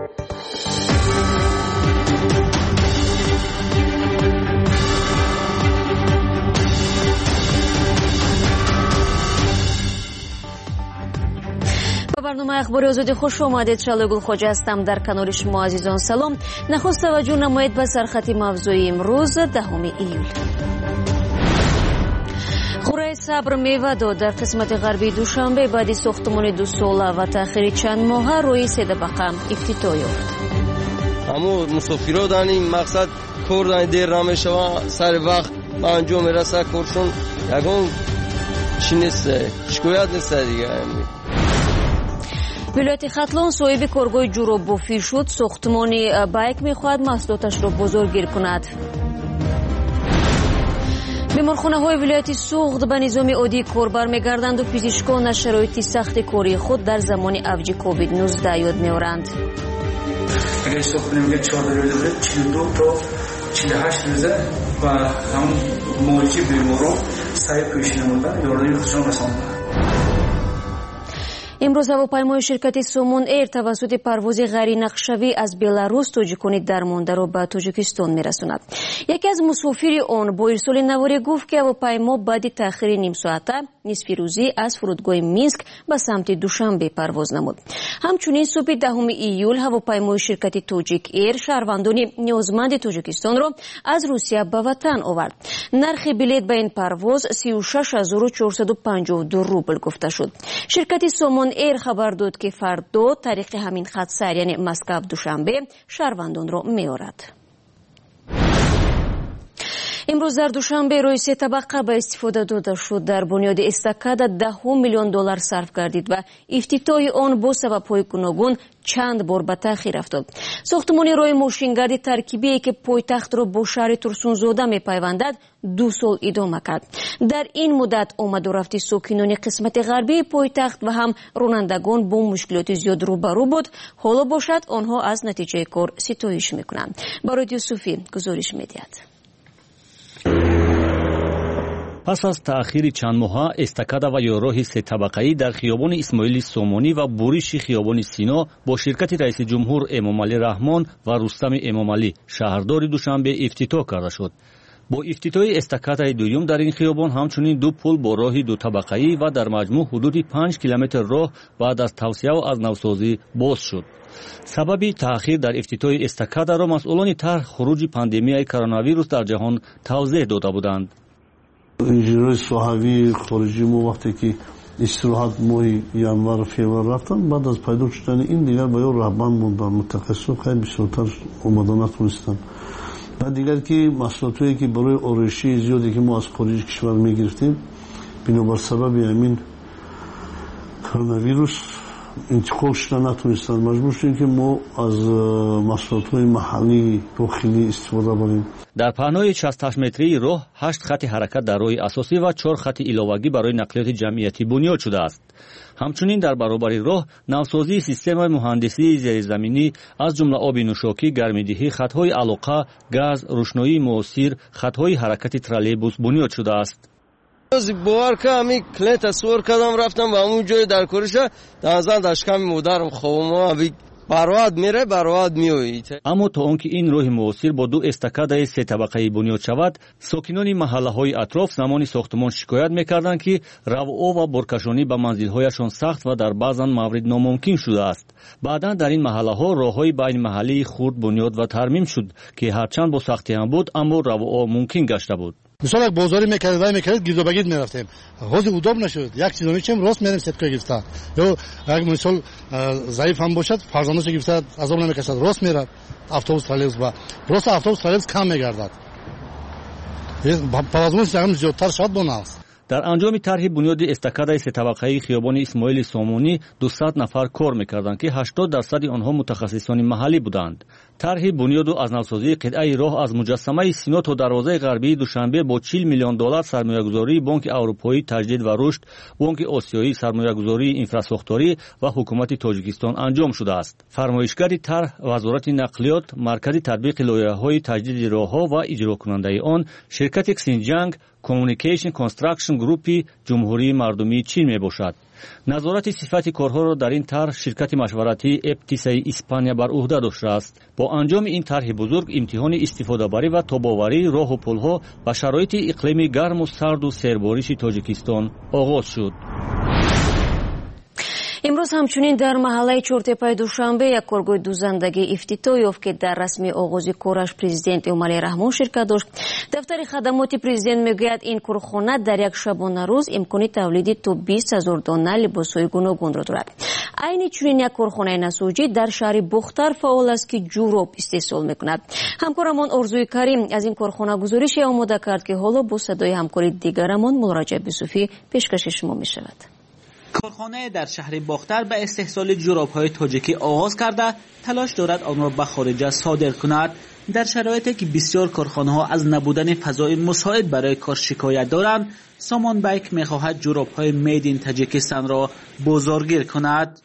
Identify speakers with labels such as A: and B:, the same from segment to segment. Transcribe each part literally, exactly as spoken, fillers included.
A: برنامه اخباری آزادی خوش آمدید. شعله گلخواجه هستم. در کنار شما عزیزان سلام. نخست توجه نمایید به سرخط موضوعی امروز دهم ایول. خوره صبر میوه داد. در قسمت غربی دوشنبه بعد ساختمان دو ساله و تأخیر چند ماه روی سه طبقه افتتاح یافت.
B: اما مسافرها در این مقصد کار در دیر نمیشه و سر وقت به انجام میرسه. کارشون یکم چی نیست، شکایت نیست دیگه.
A: ولایت ختلان صاحب کارگاه جورابافی شد. ساختمان بایک میخواهد محصولاتش را بازارگیر کند. بیمارخانه های ولایت سوخت به نظام عادی کار برمیگردند و پزشکان از شرایط سخت کاری خود در زمان اوج کووید نوزده یاد میآورند.
C: اگر ساختمان میگه چهارده روزه چهل و دو تا چهل و هشت روزه و همون معالجه بیماران سعی پیش نمودن یاردی خودشان رساندن.
A: امروز هواپیمای شرکت سومون ایر توسط پرواز غیر نقشه‌ای از بلاروس توجیکان درمانده را به تاجیکستان میرساند. یکی از مسافران آن با ارسال نواری گفت که هواپیما بعد تأخیر نیم ساعته نصف روزی از فرودگاه مینسک به سمت دوشنبه پرواز نمود. همچنین صبح دهم ایول هواپیمای شرکت تاجیک ایر شهروندان نیازمند تاجیکستان را از روسیه به وطن آورد. نرخ بلیط به این پرواز سی و شش هزار و چهارصد و پنجاه و دو روبل گفته شد. شرکت سومون ایر خبر داد که فردا طریق همین خط سر یعنی مسکو دوشنبه شهروندان را می‌آورد. امروز در دوشنبه روی سه طبقه به استفاده داده شد. در بنیاد استکادا ده میلیون دلار صرف گردید و افتتاح آن با سبب‌های گوناگون چند بار به تأخیر افتاد. ساختمان راه ماشینگرد ترکیبی که پایتخت را با شهر ترسونزاده می‌پیوندد دو سال ادامه کرد. در این مدت آمد و رفت ساکنان قسمت غربی پایتخت و هم رانندگان با مشکلات زیاد روبرو بود. حالا باشد آنها از نتیجه کار ستایش می‌کنند. برای یوسفی گزارش می‌دهد.
D: پس از تأخیر چند ماه استکادا و یاراه سه طبقه‌ای در خیابان اسماعیل سامانی و بوریش خیابان سینا با شرکت رئیس جمهور امامعلی رحمان و رستم امامعلی شهردار دوشنبه افتتاح کرده شد. با افتتاح استکادای دوم در این خیابان همچنین دو پل با راه دو طبقه‌ای و در مجموع حدود پنج کیلومتر راه بعد از توسعه و از نوسازی باز شد. سبب تأخیر در افتتاح استکادا را مسئولان طرح خروج پاندمیای کرونا ویروس در جهان توضیح داده بودند.
E: انجینرهای صحوی خارجی ما وقتی که استراحت ماه ینور و فوریه رفتن بعد از پیدا شدن این دیگر با یه رهبر موندن متخصص خیلی بسیارتر اومدن نتونستن. و دیگر که محصولاتی که برای آرایشی زیادی که ما از خارج کشور میگرفتیم بنابر سبب همین کرونا ویروس انتقال شدن نتونستن. مجبور شدیم که ما از محصولات‌های محلی داخلی استفاده کنیم.
D: در پهنای شصت و هشت متری راه هشت خط حرکت در راه اساسی و چهار خط علاوگی برای نقلیات جمعیتی بنیاد شده است. همچنین در برابر راه نوسازی سیستم مهندسی زیرزمینی از جمله آب نوشاکی، گرمایدهی، خط‌های علاقه، گاز، روشنایی موثر، خط‌های حرکت ترالیبوس بنیاد شده است.
B: از باور که همی کلی تصور کردم رفتم و همون جای در کارشه دانزن داشکم مادرم خواه ما برآورد میره برآورد میوید.
D: اما تا آنکه این راه موثر با دو استکادای سه طبقه‌ای بنیاد شود ساکنان محله‌های اطراف زمان ساختمان شکایت میکردند که رفع و برکشانی به منزل‌هایشان سخت و در بعضن موارد ناممکن شده است. بعدا در این محله‌ها راه‌های بین محلی خرد بنیاد و ترمیم شد که هرچند با سختی هم بود اما رفع ممکن گشته بود.
F: مثلا یک بازاری میکرد وای میکرد گرد و بگیر میرفتیم حوض اداب نشد یک چیزی میچیم راست میریم ستکا گرفته یا اگه مثلا ضعیف هم باشد فرزندش گرفته عذاب نمیکشد راست میره اتوبوس ترالیبوس با راست اتوبوس ترالیبوس کم میگردد پرازمون هم زیادتر شد بوناست.
D: در انجام طرح بنیاد استکادای سه طبقه‌ای خیابان اسماعیل سامانی دویست نفر کار میکردند که هشتاد درصد آنها متخصصان محلی بودند. طرح بنیاد و از نوسازی قطعه راه از مجسمه سینا تا دروازه غربی دوشنبه با چهل میلیون دلار سرمایه‌گذاری بانک اروپایی تجدید و رشد، بانک آسیایی سرمایه‌گذاری اینفراستراکتوری و حکومت تاجیکستان انجام شده است. فرمایشگر طرح وزارت نقلیات، مرکز تطبیق لایحه‌های تجدید راه‌ها و اجرا کننده آن، شرکت کسینجنگ، Communication Construction Group جمهوری مردمی چین میباشد. نظارت صفت کارها را در این طرح شرکت مشورتی ابتیسای اسپانیا بر عهده داشته است. با انجام این طرح بزرگ امتحان استفاده بری و تاب‌آوری راه و پل‌ها و شرایط اقلیم گرم و سرد و سیربارش تاجیکستان آغاز شد.
A: امروز همچنین در محله چهارتپه دوشنبه یک کارگاه دوزندگی افتتاح یافت که در رسمی آغاز کارش پرزیدنت امامعلی رحمان شرکت داشت. دفتر خدمات پرزیدنت میگوید این کارخانه در یک شبانه روز امکان تولید تا بیست هزار دانه لباس‌های گوناگون را دارد. عین چنین یک کارخانه نساجی در شهر بختر فعال است که جوراب استحصال میکند. همکارمان آرزوی کریم از این کارخانه گزارشی آماده کرد که حالا با صدای همکاری دیگرمان مراجعه به صوفی پیشکش شما میشود.
G: کارخانه در شهر باختر به استحصال جوراب‌های تاجیکی آغاز کرده تلاش دارد آن را به خارج صادر کند. در شرایطی که بسیار کارخانه‌ها از نبودن فضای مساعد برای کار شکایت دارند، سامان بیک می‌خواهد جوراب‌های مید این تاجیکستان را بازارگیر کند.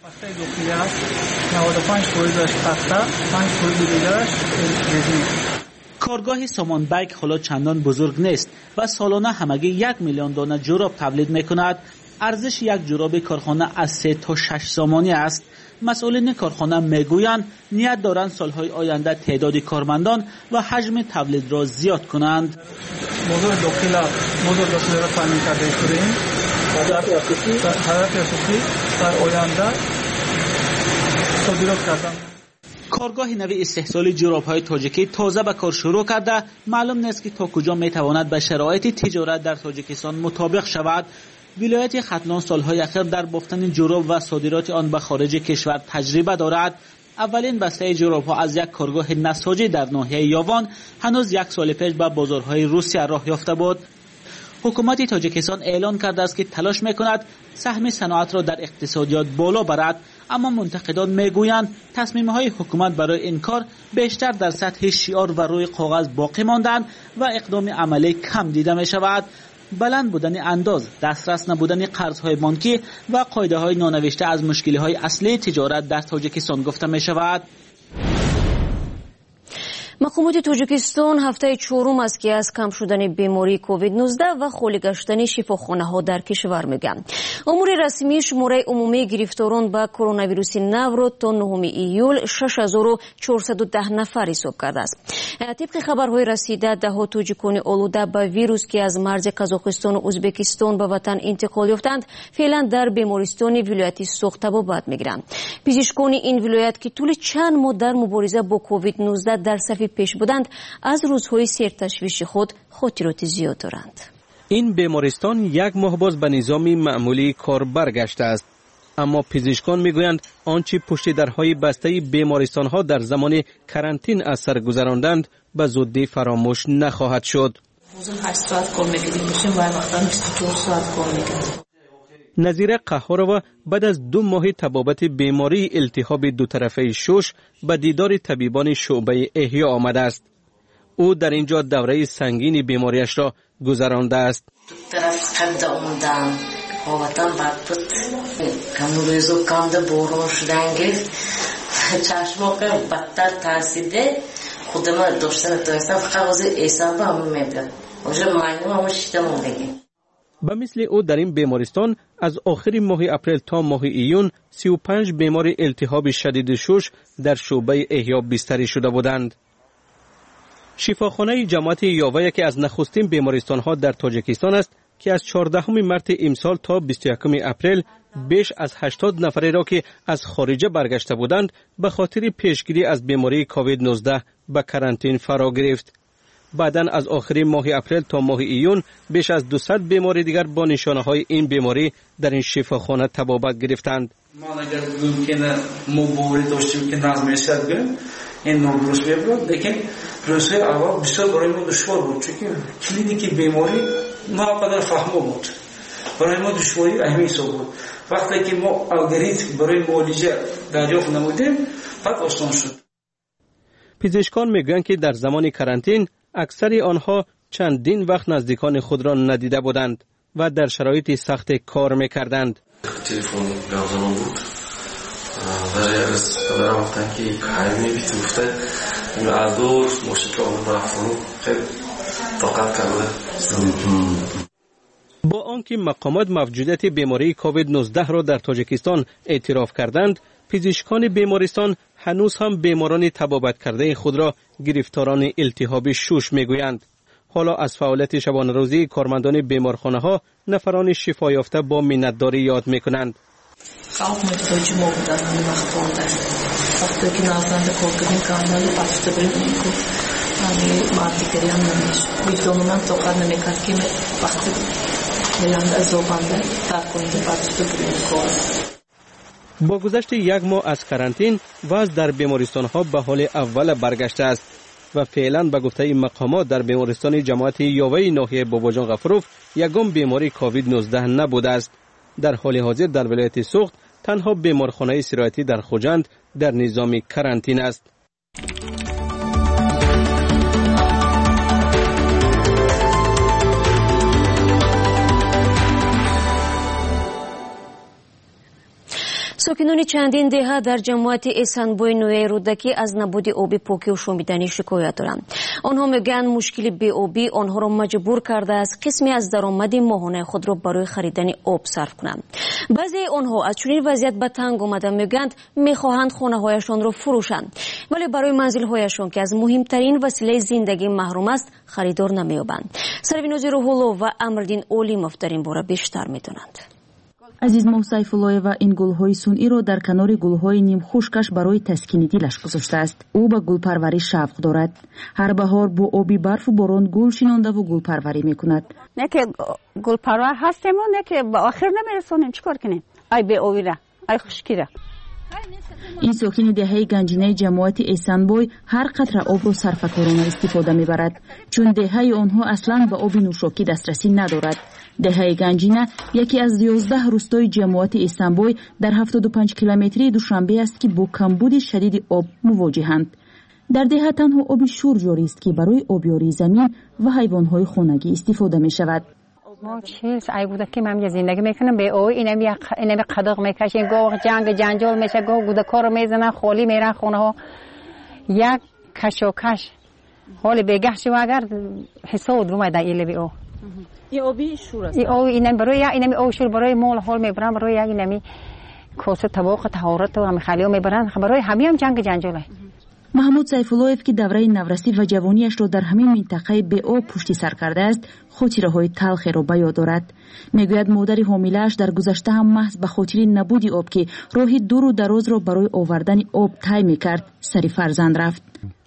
G: کارگاه سامان بیک حالا چندان بزرگ نیست و سالانه همگی یک میلیون دانه جوراب تولید می‌کند. ارزش یک جوراب کارخانه از سه تا شش سامانی است. مسئولین کارخانه میگویند نیت دارند سالهای آینده تعداد کارمندان و حجم تولید را زیاد کنند.
C: موضوع داخل موضوع داخل را تامین کرده ایم. حالت اساسی در آینده صادرات کردن.
G: کارگاه نوی استحصال جوراب‌های تاجیکی تازه به کار شروع کرده. معلوم نیست که تا کجا میتواند به شرایط تجارت در تاجیکستان مطابق شود. ولایت ختلان سالهای اخیر در بافتن جوراب و صادرات آن به خارج کشور تجربه دارد. اولین بسته جوراب‌ها از یک کارگاه نساجی در ناحیه یاوان هنوز یک سال پیش به بازارهای روسیه راه یافته بود. حکومت تاجیکستان اعلان کرده است که تلاش می‌کند سهم صنعت را در اقتصادیات بالا برد، اما منتقدان میگویند تصمیم‌های حکومت برای این کار بیشتر در سطح شعار و روی کاغذ باقی ماندند و اقدام عملی کم دیده می‌شود. بلند بودن انداز، دسترس نبودن قرض‌های بانکی و قاعده‌های نانوشته از مشکل‌های اصلی تجارت در تاجیکستان گفته می‌شود.
A: مقامات تاجیکستان هفته چهارم است که از کم شدن بیماری کووید نوزده و خالی گشتن شفاخانه‌ها در کشور میگن. امور رسمی شماره عمومی گرفتاران با کرونا ویروس نو را تا نهم ایول شش هزار و چهارصد و ده نفر حساب کرده است. طبق خبرهای رسیده دهها تاجیکان آلوده به ویروس که از مرز قزاقستان و ازبکستان به وطن انتقال یافتند فعلا در بیمارستان ولایت سوخ طبابت میگیرند. پزشکان این ولایت که طول چند ماه در مبارزه با کووید نوزده در صف پیش بودند از روزهای سرتشویش خود خاطرات زیاد دارند.
H: این بیمارستان یک ماه باز به نظام معمولی کار برگشته است، اما پزشکان میگویند آنچه پشت درهای بسته بیمارستان ها در زمان کرانتین از سر گذراندند به زودی فراموش نخواهد شد. نظیر قهارова بعد از دو ماه تبابت بیماری التهاب دو طرفه شش به دیدار طبیبان شعبه احیا آمده است. او در اینجا دوره سنگین بیماریش را گذرانده است.
I: طرف قد اومدم حالتم بد بود. کمروزو کامده بورون شدن گرفت. چشماق بدتر ترسیده. خودم داشتن تونستم فقط واسه ایسان همون میبرم. واسه معنی همون شیدمون دیگه.
H: به مثل او در این بیمارستان از آخر ماه اپریل تا ماه ایون سی و پنج بیمار التهاب شدید شش در شعبه احیا بستری شده بودند. شفاخانه جماعت یاوه یکی از نخستین بیمارستان‌ها در تاجیکستان است که از چهاردهم مارس امسال تا بیست و یکم اپریل بیش از هشتاد نفری را که از خارج برگشته بودند به خاطر پیشگیری از بیماری کووید نوزده به کرانتین فرا گرفت. بعداً از آخر ماه اپریل تا ماه ایون بیش از دویست بیماری دیگر با نشانه‌های این بیماری در این شفاخانه تبابت گرفتند.
C: ما اگر ممکنه موبایل داشتیم که نظم شد این نودروس بیابرد، لیکن پروسه اول بسیار برای ما دشوار بود، چون کلینیک بیماری ناقدر فهمو بود. برای ما دشواری اهمیت بود. وقتی که ما الگوریتم برای معالجه دریافت نمودیم، بعد آسان شد.
H: پزشکان میگویند که در زمان کرانتین اکثر آنها چندین وقت نزدیکان خود را ندیده بودند و در شرایط سخت کار میکردند.
J: تلفن لازم بود. برای از برای وقتی که کاری می‌بیت گفته این عادور مشکل اون رفتن خیلی طاقت کرده.
H: با آنکه مقامات موجودیت بیماری کووید نوزده را در تاجیکستان اعتراف کردند، پزشکان بیمارستان هنوز هم بیماران تبابت کرده خود را گرفتاران التهاب شوش میگویند. حالا از فعالیت شبانه روزی کارمندان بیمارخانه ها نفران شفا یافته با منتداری یاد میکنند.
K: خواهد محتاج ما بودن همین وقت بانده وقتی که نازنده کارکردن کاملی پاچته بریم که همین مادیگری هم نمیشه ویدیون من توقع نمیکرد که وقتی میلند از زوبانده تا کنده پاچته بریم که
H: با گذشت یک ماه از کرانتین وضع در بیمارستان ها به حال اول برگشته است و فعلا به گفته مقامات در بیمارستان جماعت یاوه ناحیه باباجان غفروف یگام بیماری کووید نوزده نبوده است. در حال حاضر در ولایت سوخت تنها بیمارخانه استراحتی در خوجند در نظام کرانتین است.
A: ساکنان چندین دهه در جماعت احسانبای نوعی رودکی از نبود آب پاکی و شومیدنی شکایت دارند. آنها میگن مشکل بی آبی آنها را مجبور کرده است قسمی از درآمد ماهانه خود را برای خریدن آب صرف کنند. بعضی آنها از چنین وضعیت به تنگ آمده میگویند میخواهند خانه‌هایشان را فروشند ولی برای منزل‌هایشان که از مهمترین وسیله زندگی محروم است خریدار نمی‌یابند. سروینوز روح‌الله و امردین اولیموف در این باره بیشتر می‌دانند.
L: азизмоҳ сайфуллоева ин гулҳои сунъиро дар канори гулҳои нимхушкаш барои таскини дилаш гузоштааст. ӯ ба гулпарварӣ шавқ дорад. ҳар баҳор бо оби барфу борон гул шинондаву гулпарварӣ мекунад.
M: не ки гулпарвар ҳастему не ки ба охир намерасонем чӣ кор кунем ай беовира ай хушкира.
L: ин сокини деҳаи ганҷинаи ҷамоати эҳсанбой ҳар қатра обро сарфакорона истифода мебарад чун деҳаи онҳо аслан ба оби нӯшокӣ дастрасӣ надорад. деҳаи ганҷина яке аз ёздаҳ рӯстои ҷамоати эҳсанбой дар ҳафтоду панҷ километрии душанбе аст ки бо камбуди шадиди об мувоҷиҳанд. дар деҳа танҳо оби шур ҷорист ки барои обёрии замин ва ҳайвонҳои хонагӣ истифода мешавад.
M: ما چیز ای بوده که من زندگی میکنم به او اینمی اینمی قدق میکشیم گاه جنگ جنجال میشه گاه گوده کار میزنن خالی میرن خونه ها یک کشوکش حالی بگه شو اگر حساب رو میده ایله به او
L: این آبی شور است
M: این او اینم برای یک اینمی او شور برای مال حال میبرن برای یک اینمی کوسه طباق طهارت و هم خالیو میبرن برای همه هم جنگ جنجاله.
L: маҳмуд сайфуллоев ки давраи наврасӣ ва ҷавонияшро дар ҳамин минтақаи беоб пушти сар кардааст хотираҳои талхеро ба ёд дорад. мегӯяд модари ҳомилааш дар гузашта ҳам маҳз ба хотири набуди об ки роҳи дуру дарозро барои овардани об тай мекард сари фарзанд рафт.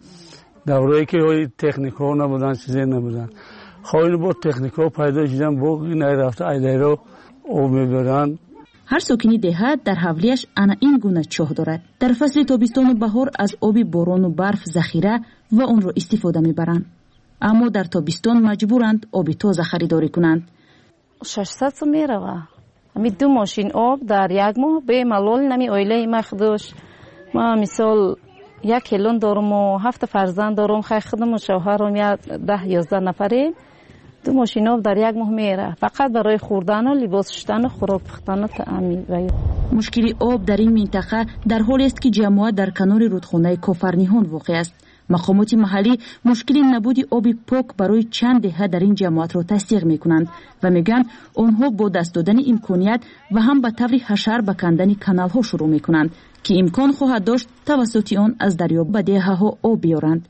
N: даврое ки ҳои техникаҳо набуданд чизе набуданд хоҳини бо техникаҳо пайдо шидан бо найрафта айлайро об мебаранд.
L: ҳар сокини деҳа дар ҳавлияш ана ин гуна чоҳ дорад. дар фасли тобистону баҳор аз оби борону барф захира ва онро истифода мебаранд. аммо дар тобистон маҷбуранд оби тоза харидорӣ кунанд.
O: шашсад сум мерава. ами ду мошин об дар як моҳ бемалол нами оилаи махдуш. ма мисол як келон доруму ҳафта фарзанд дорум хайхидаму шавҳарум як даҳ ёздаҳ нафаре. ду мошин об дар як моҳ мера фақат барои хӯрдану либос шуштану хӯрок пухтану таъми.
L: мушкили об дар ин минтақа дар ҳоле аст ки ҷамоат дар канори рудхонаи кофарниҳон воқеъ аст. мақомоти маҳаллӣ мушкили набуди оби пок барои чанд деҳа дар ин ҷамоатро тасдиқ мекунанд ва мегӯянд онҳо бо даст додани имконият ва ҳам ба таври ҳашар ба кандани каналҳо шурӯъ мекунанд ки имкон хоҳад дошт тавассути он аз дарё ба деҳаҳо об биёранд.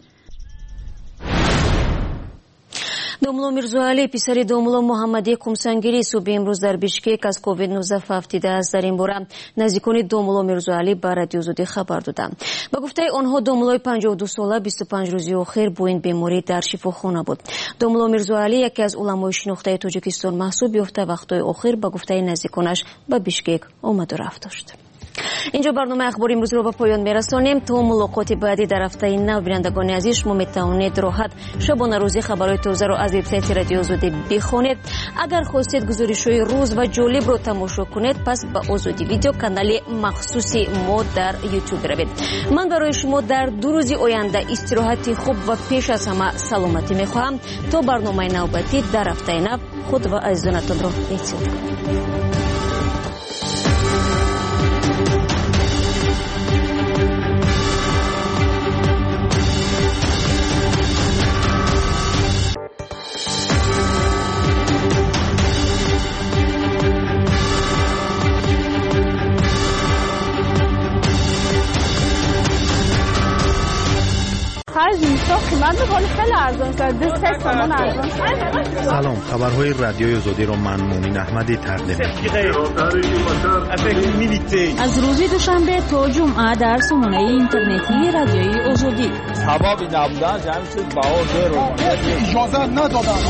A: домуло мирзоалӣ писари домуло муҳаммадӣ қумсангирӣ субҳи имрӯз дар бишкек аз ковид нуздаҳ фавтидааст. дар ин бора наздикони домуло мирзоалӣ ба радиозудӣ хабар доданд. ба гуфтаи онҳо домулои панҷоҳу ду сола бисту панҷ рӯзи охир бо ин беморӣ дар шифохона буд. домуло мирзоалӣ яке аз уламои шинохтаи тоҷикистон маҳсуб ёфта вақтҳои охир ба гуфтаи наздиконаш ба бишкек омаду рафт дошт. инҷо барномаи ахбори имрӯзро ба поён мерасонем. то мулоқоти баъдӣ дар ҳафтаи нав бинандагони азиз шумо метавонед роҳат шабонарӯзӣ хабарҳои тозаро аз вебсайти радиозудӣ бихонед. агар хостед гузоришҳои рӯз ва ҷолибро тамошо кунед пас ба озодӣ видео канали махсуси мо дар ютуб равед. ман барои шумо дар ду рӯзи оянда истироҳати хуб ва пеш аз ҳама саломатӣ мехоҳам. то барномаи навбатӣ дар ҳафтаи нав худ ва азизонатонро эҳтиёт кунед.
P: بیست قیمت ولی خیلی ارزان است. دو سه تومان ارزان.
Q: سلام، خبرهای رادیوی آزادی را من مؤمن احمدی تقدیم می‌کنم.
L: از روز دوشنبه تا جمعه در سامانه اینترنتی رادیوی آزادی.
R: سببی نبودن جمع شد بهار رو اجازه ندادن.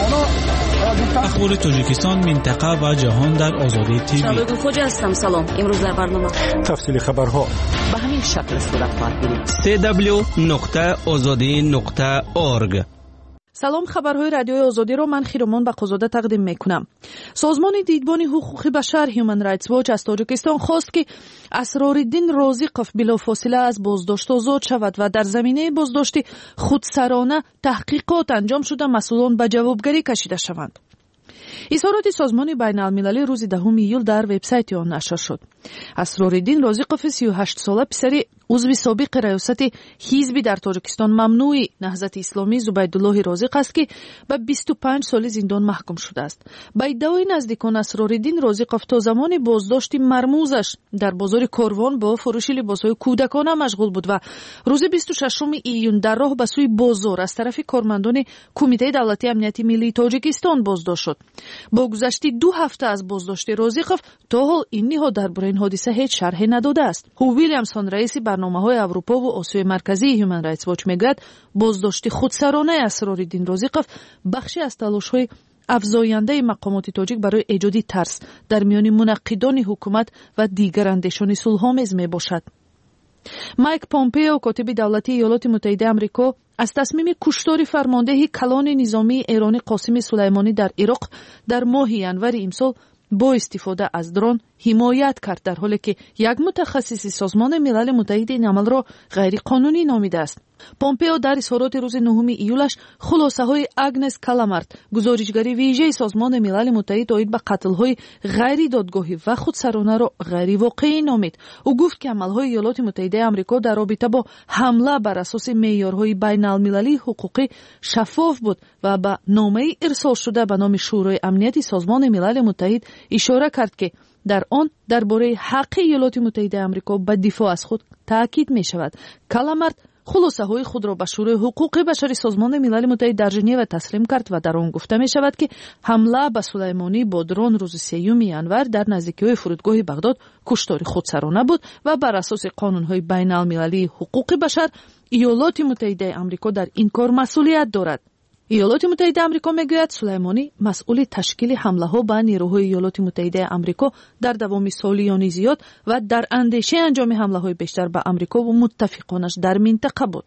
S: اخبار تاجیکستان، منطقه و جهان در آزادی تیوی.
A: شبکه خوجا هستم. سلام. امروز در برنامه
Q: تفصیل خبرها
T: به همین شکل صورت خواهد
H: سی دبلیو نقطه آزادی نقطه اورگ.
U: سلام، خبرهای رادیوی آزادی رو من خیرمان بقازاده تقدیم میکنم. سازمان دیدبان حقوق بشر هیومن رایتس واچ از تاجیکستان خواست که اسرارالدین رازقوف بلافاصله از بازداشت آزاد شود و در زمینه بازداشت خودسرانه تحقیقات انجام شده مسئولان به جوابگری کشیده شوند. اظهارات سازمان بین المللی روز دهم ایول در وبسایت آن نشر شد. اسرارالدین رازقوف سی و هشت ساله پسر عضو سابق ریاست حزب در تاجیکستان ممنوع نهضت اسلامی زبیدالله رازق است که به بیست و پنج سال زندان محکوم شده است. با ادعای نزدیکان اسرارالدین رازقوف تا زمان بازداشت مرموزش در بازار کاروان با فروش لباسهای کودکانه مشغول بود و روز بیست و ششم ایون در راه به سوی بازار از طرف کارمندان کمیته دولتی امنیت ملی تاجیکستان بازداشت شد. با گذشت دو هفته از بازداشت رازقوف تا حال این نهاد درباره این حادثه هیچ شرحی نداده است. هو ویلیامسون رئیس برنامه‌های اروپا و آسیای مرکزی هیومن رایتس واچ میگوید بازداشت خودسرانه اسرارالدین رازقوف بخشی از تلاش‌های افزاینده مقامات تاجیک برای ایجاد ترس در میان منقدان حکومت و دیگر اندیشان صلح‌آمیز میباشد. مایک پومپئو کاتب دولتی ایالات متحده آمریکا از تصمیم کشتار فرمانده کلان نظامی ایرانی قاسم سلیمانی در عراق در ماه ینور امسال با استفاده از درون حمایت کرد، در حالی که یک متخصص سازمان ملل متحد این عمل را غیر قانونی نامیده است. پومپئو در اظهارات روز نهم ایولش خلاصه های اگنس کالامارت، گزارشگر ویژه سازمان ملل متحد آید به قتل های غیر دادگاهی و خودسرانه را غیر واقعی نامید. او گفت که عملهای ایالات متحده آمریکا در رابطه با حمله بر اساس معیارهای بین المللی حقوقی شفاف بود و به نامه ارسال شده به نام شورای امنیت سازمان ملل متحد اشاره کرد که در آن درباره حق ایالات متحده آمریکا به دفاع از خود تاکید می شود. کالامارت خلاصه های خود را به شورای حقوق بشر سازمان ملل متحد در ژنو تسلیم کرد و در آن گفته می شود که حمله به سلیمانی با درون روز سیوم ینور در نزدیکی فرودگاه بغداد کشتار خودسرانه بود و بر اساس قانون های بین المللی حقوق بشر ایالات متحده آمریکا در این کار مسئولیت دارد. ایالات متحده آمریکا میگوید سلیمانی مسئول تشکیل حمله ها به نیروهای ایالات متحده آمریکا در دوام سالیانی زیاد و در اندیشه انجام حمله های بیشتر به آمریکا و متفقانش در منطقه بود.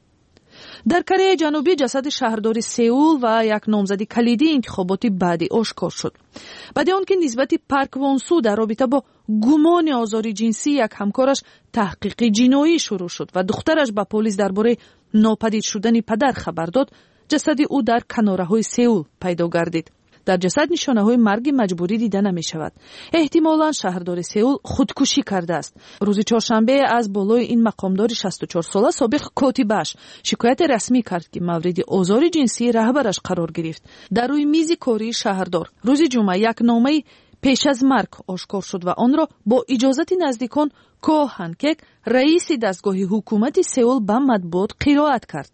U: در کره جنوبی جسد شهردار سئول و یک نامزد کلیدی انتخابات بعدی آشکار شد. بعد آنکه نسبت پارک وونسو در رابطه با گمان آزار جنسی یک همکارش تحقیق جنایی شروع شد و دخترش به پلیس درباره ناپدید شدن پدر خبر داد، جسد او در کناره‌های سئول پیدا گردید. در جسد نشانه‌های مرگ مجبوری دیده نمی‌شود. احتمالاً شهردار سئول خودکشی کرده است. روز چهارشنبه از بالای این مقامدار شصت و چهار ساله سابق کاتبش شکایت رسمی کرد که مورد آزار جنسی رهبرش قرار گرفت. در روی میز کاری شهردار روز جمعه یک نامه پیش از مرگ آشکار شد و آن را با اجازت نزدیکان کو هانکک رئیس دستگاه حکومت سئول به مطبوعات قرائت کرد.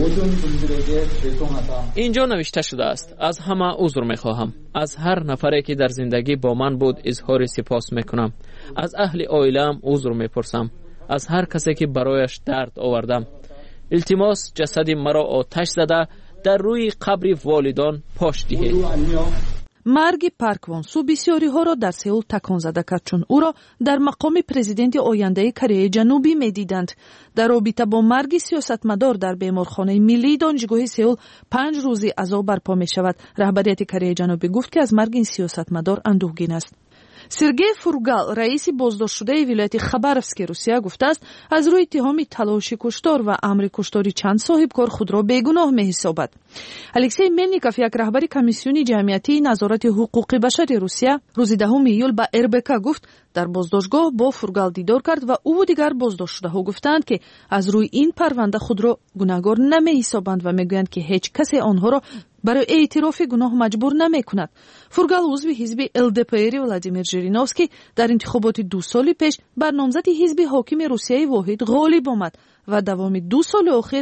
V: اینجا نوشته شده است: از همه عذر میخواهم. از هر نفری که در زندگی با من بود اظهار سپاس میکنم. از اهل عائله‌ام عذر میپرسم. از هر کسی که برایش درد آوردم. التماس جسد مرا آتش زده در روی قبر والدان پاش دهید.
U: مرگ پارک وونسو بسیاری ها را در سئول تکان زده کرد، چون او را در مقام پرزیدنت آینده کره جنوبی میدیدند. در رابطه با مرگ سیاستمدار در بیمارخانه ملی دانشگاه سئول پنج روزی عزا برپا می شود. رهبریت کره جنوبی گفت که از مرگ این سیاستمدار اندوهگین است. سرگئی فورگال رئیس بازداشت شده ولایت خبرفسک روسیه گفته است از روی اتهام تلاش کشتار و امر کشتاری چند صاحبکار خود را بیگناه می‌حسابد. الکسی ملنیکوف یک رهبر کمیسیون جمعیتی نظارت حقوق بشر روسیه روز دهم ایول به اربکا گفت در بازداشتگاه با فورگال دیدار کرد و او و دیگر بازداشت شده ها گفتند که از روی این پرونده خود را گناهکار نمی‌حسابند و میگویند که هیچ کسی آنها را برای اعتراف گناه مجبور نمی کند. فورگال عضو حزب الدپیری ولادیمیر ژیرینوفسکی در انتخابات دو سال پیش بر نامزد حزب حاکم روسیه واحد غالب آمد و دوام دو سال اخیر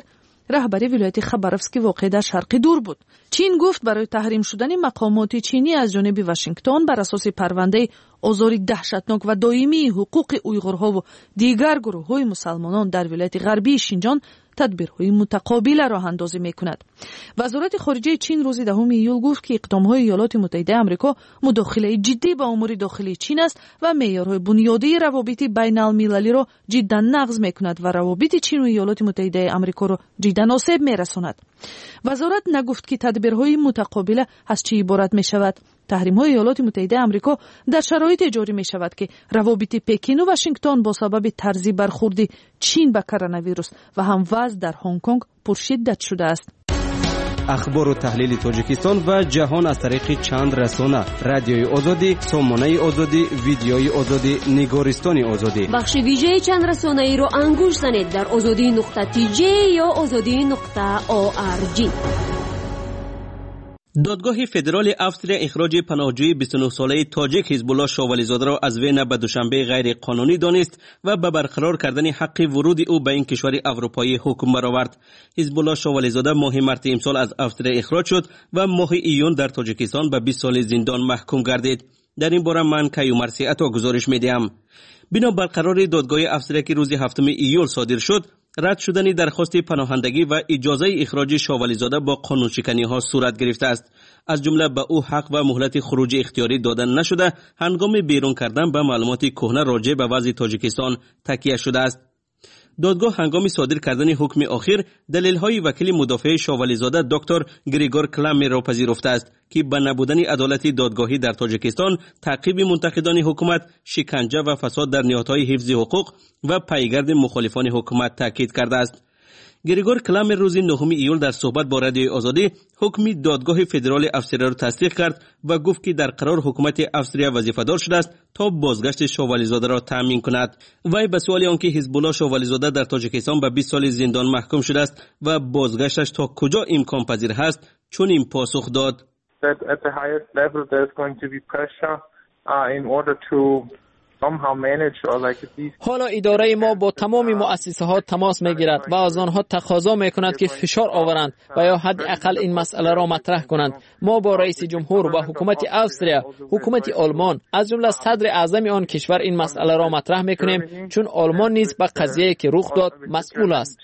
U: رهبری ولایت خبروفسک واقع در شرق دور بود. چین گفت برای تحریم شدن مقامات چینی از جانب واشنگتن بر اساس پرونده آزار دهشتناک و دائمی حقوق اویغورها و دیگر گروه‌های مسلمانان در ولایت غربی شینجان تدبیرهای متقابل راه اندازی می‌کند. وزارت خارجه چین روز دهم ایول گفت که اقدام‌های ایالات متحده آمریکا مداخله جدی به امور داخلی چین است و معیارهای بنیادی روابط بین‌المللی را جداً نقض می‌کند و روابط چین و ایالات متحده آمریکا را جداً آسیب می‌رساند. وزارت نگفت که تدبیرهای متقابل از چه عبارت می‌شود. تحریم‌های ایالات متحده آمریکا در شرایط جاری می‌شود که روابط پکین و واشنگتن با سبب طرز برخورد چین به کرونا ویروس و هم وضع در هنگ کنگ پرشدت شده است.
H: اخبار و تحلیل تاجیکستان و جهان از طریق چند رسانه: رادیوی آزادی، سامانه آزادی، ویدیوی آزادی، نگارستان آزادی.
A: بخش ویژه چند رسانه ای رو انگوش زنید در آزادی نقطه تی جی یا آزادی نقطه او آر جی.
H: دادگاه فدرال افسر اخراج پناهجوی بیست و نه ساله تاجیک حزب الله شاولی زاده را از وین به دوشنبه غیر قانونی دانست و به برقرار کردن حق ورود او به این کشور اروپایی حکم برآورد. حزب الله شاولی زاده ماه مارس امسال از افسر اخراج شد و ماه ایون در تاجیکستان به بیست سال زندان محکوم گردید. در این باره من کیومرث عطا گزارش میدهم. بنا بر قرار دادگاه افسر که روز هفتم ایول صادر شد، رد شدن درخواست پناهندگی و اجازه اخراج شاولی زاده با قانون شکنی ها صورت گرفته است. از جمله به او حق و مهلت خروج اختیاری دادن نشده، هنگام بیرون کردن به معلومات کهنه راجع به وضع تاجیکستان تکیه شده است. دادگاه هنگام صادر کردن حکم آخر دلیل‌های وکیل مدافع شاولی زاده دکتر گریگور کلامر را پذیرفته است که به نبودن عدالت دادگاهی در تاجیکستان، تعقیب منتقدان حکومت، شکنجه و فساد در نهادهای حفظ حقوق و پیگرد مخالفان حکومت تاکید کرده است. گریگور کلامر روز نهم ایول در صحبت با رادیوی آزادی حکم دادگاه فدرال افسریه را تصدیق کرد و گفت که در قرار حکومت افسریه وظیفه‌دار شده است تا بازگشت شاولی زاده را تامین کند. وی به سوال آنکه حزب الله شاولی زاده در تاجیکستان به بیست سال زندان محکوم شده است و بازگشتش تا کجا امکان پذیر است، چون این پاسخ داد:
V: حالا اداره ما با تمام مؤسسه ها تماس میگیرد و از آنها تقاضا میکند که فشار آورند و یا حداقل این مسئله را مطرح کنند. ما با رئیس جمهور و حکومت افسریه، حکومت آلمان، از جمله صدر اعظم آن کشور این مسئله را مطرح میکنیم، چون آلمان نیز به قضیه که رخ داد مسئول است.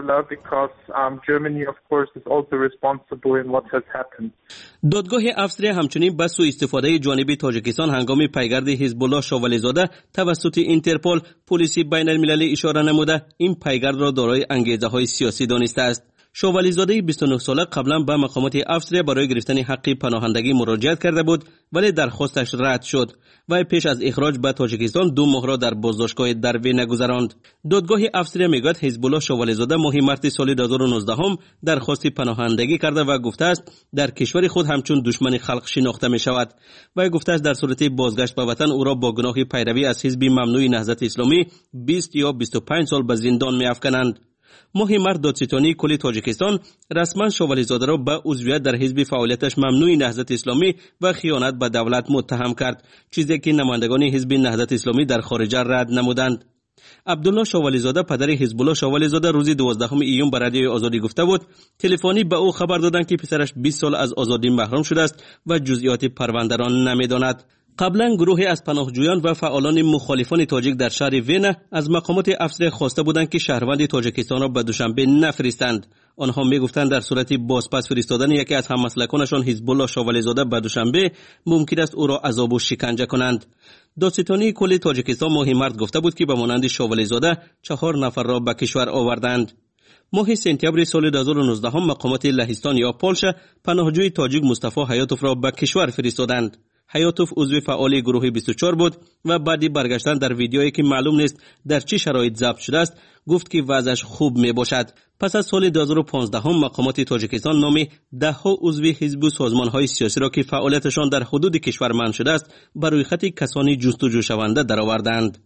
H: دادگاه افسریه همچنین به سوء استفاده جانب تاجیکستان هنگام پیگرد حزب الله شاولی زاده توسط اینترپل، پلیس بین المللی اشاره نموده این پیگرد را دارای انگیزه های سیاسی دانسته است. شاولی زاده بیست و نه ساله قبلا به مقامات افسریه برای گرفتن حق پناهندگی مراجعت کرده بود ولی درخواستش رد شد و پیش از اخراج به تاجیکستان دو ماه را در بازداشتگاه در وین گذراند. دادگاه افسریه میگوید حزب الله شاولی زاده ماه مارس سال دو هزار و نوزده هم درخواست پناهندگی کرده و گفته است در کشور خود همچون دشمن خلق شناخته می شود و گفته است در صورت بازگشت به وطن او را با گناه پیروی از حزب ممنوع نهضت اسلامی بیست یا بیست و پنج سال به زندان می افکنند. ماه مارس دادستانی کل تاجیکستان رسما شاولی زاده را به عضویت در حزب فعالیتش ممنوع نهضت اسلامی و خیانت به دولت متهم کرد، چیزی که نمایندگان حزب نهضت اسلامی در خارج رد نمودند. عبدالله شاولی زاده پدر حزب الله شاولی زاده روز دوازدهم ایون به رادیوی آزادی گفته بود تلفنی به او خبر دادند که پسرش بیست سال از آزادی محروم شده است و جزئیات پرونده را نمیداند. قبلا گروهی از پناهجویان و فعالان مخالفان تاجیک در شهر وین از مقامات افسریه خواسته بودند که شهروند تاجیکستان را به دوشنبه نفرستند. آنها میگفتند در صورت بازپس فرستادن یکی از هممسلکانشان حزب الله شاولی زاده به دوشنبه ممکن است او را عذاب و شکنجه کنند. دادستانی کل تاجیکستان ماه مارس گفته بود که به مانند شاولی زاده چهار نفر را به کشور آوردند. ماه سپتامبر سال دو هزار و نوزده هم مقامات لهستان یا پولش پناهجوی تاجیک مصطفی حیاتوف را به کشور فرستادند. حیاتوف عضو فعال گروه بیست و چهار بود و بعدی برگشتن در ویدیویی که معلوم نیست در چه شرایط ضبط شده است گفت که وضعش خوب می باشد. پس از سال دو هزار و پانزده هم مقامات تاجیکستان نام ده ها عضو حزب و سازمان های سیاسی را که فعالیتشان در حدود کشور منع شده است بر روی خط کسانی جستجو شونده درآوردند.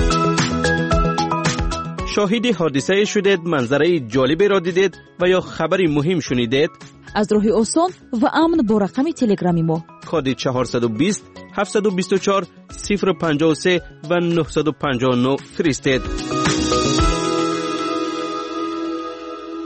H: شاهد حادثه شدید، منظره جالبی را دیدید و یا خبری مهم شنیدید؟
L: از راه آسان و امن با رقم تلگرامی ما
H: کد چهارصد و بیست هفتصد و بیست و چهار صفر پنجاه و سه و نهصد و پنجاه و نه فرستید.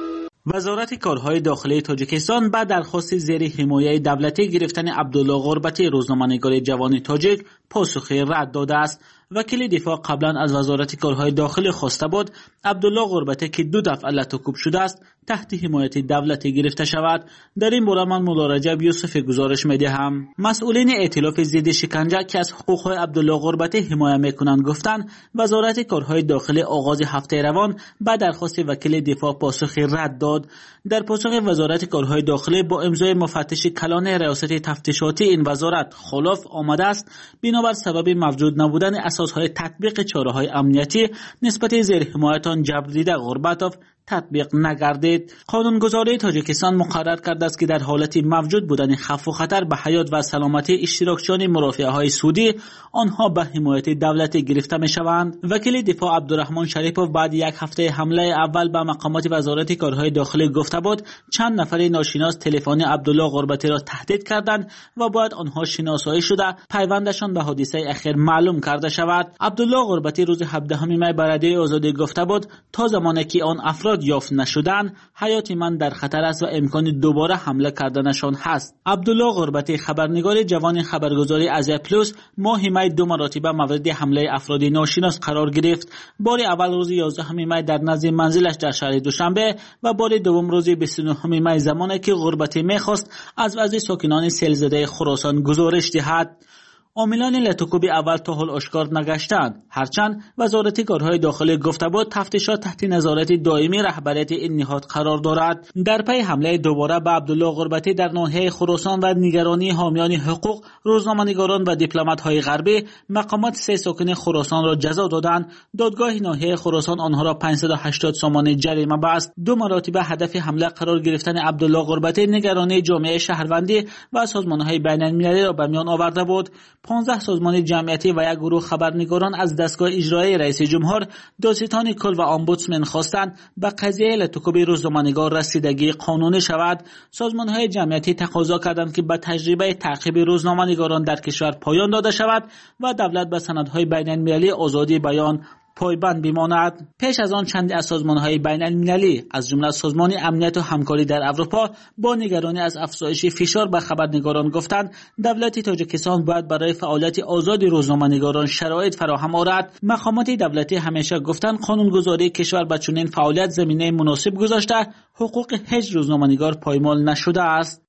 G: وزارت کارهای داخلی تاجیکستان بعد درخواست زیر حمایه دولتی گرفتن عبدالله غربتی روزنامه‌نگار جوان تاجیک پاسخی رد داده است. وکیل دفاع قبلا از وزارت کارهای داخلی خواسته بود عبدالله غربتی که دو دفعه لطوکوب شده است تحت حمایت دولتی گرفته شود. در این باره من مولا رجب یوسف گزارش میدهم. مسئولین ائتلاف ضد شکنجه که از حقوق عبدالله غربتی حمایت میکنند گفتند وزارت کارهای داخلی آغاز هفته روان بعد درخواست وکیل دفاع پاسخ رد داد. در پاسخ وزارت کارهای داخلی با امضای مفتش کلان ریاست تفتیشاتی این وزارت خلاف آمده است بنابر سبب موجود نبودن اساسهای تطبیق چاره‌های امنیتی نسبت زیر حمایتان جبر دیده غربتوف تطبیق نگردید. قانونگذاری تاجیکستان مقرر کرده است که در حالت موجود بودن خطر و خطر به حیات و سلامتی اشتراکچیان مرافعه های سودی آنها به حمایت دولتی گرفته می شوند. وکیل دفاع عبدالرحمن شریپوف بعد یک هفته حمله اول به مقامات وزارت کارهای داخلی گفته بود چند نفر ناشناس تلفنی عبدالله غربتی را تهدید کردند و باید آنها شناسایی شده پیوندشان به حادثه اخیر معلوم کرده شود. عبدالله غربتی روز هفدهم می به رادیوی آزادی گفته بود تا زمانی که آن افراد یافت نشدن حیات من در خطر است و امکان دوباره حمله کردنشان هست. عبدالله غربتی خبرنگار جوان خبرگزاری ازیا پلوس ماه می دو مرتبه مورد حمله افراد ناشناس قرار گرفت. بار اول روز یازدهم می در نزد منزلش در شهر دوشنبه و بار دوم روز بیست و نهم می زمانی که غربتی میخواست از وضع ساکنان سیلزده خراسان گزارش دهد. عاملان لطوکوب اول تا حال آشکار نگشتند، هرچند وزارت کارهای داخلی گفته بود تفتیشات تحت نظارت دائمی رهبریت این نهاد قرار دارد. در پی حمله دوباره به عبدالله غربتی در ناحیه خراسان و نگرانی حامیان حقوق روزنامه‌نگاران و دیپلمات‌های غربی مقامات سه ساکن خراسان را جزا دادند. دادگاه ناحیه خراسان آنها را پانصد و هشتاد سومان جریمه بست. دو مرتبه هدف حمله قرار گرفتن عبدالله غربتی نگرانی جامعه شهروندی و سازمان‌های بین‌المللی را به میان آورده بود. پانزده سازمان جمعیتی و یک گروه خبرنگاران از دستگاه اجرایی رئیس جمهور دادستان کل و امبودسمن خواستند به قضیه لطوکوب روزنامه‌نگار رسیدگی قانونی شود. سازمان‌های جمعیتی تقاضا کردند که به تجربه تعقیب روزنامه‌نگاران در کشور پایان داده شود و دولت به سندهای بین‌المللی آزادی بیان پایبند بماند. پیش از آن چند از سازمان‌های بین‌المللی از جمله سازمان امنیت و همکاری در اروپا با نگرانی از افزایش فشار بر خبرنگاران گفتند دولت تاجیکستان باید برای فعالیت آزاد روزنامه‌نگاران شرایط فراهم آورد. مقامات دولتی همیشه گفتند قانونگذاری کشور به چنین فعالیت زمینه مناسب گذاشته، حقوق هیچ روزنامه‌نگار پایمال نشده است.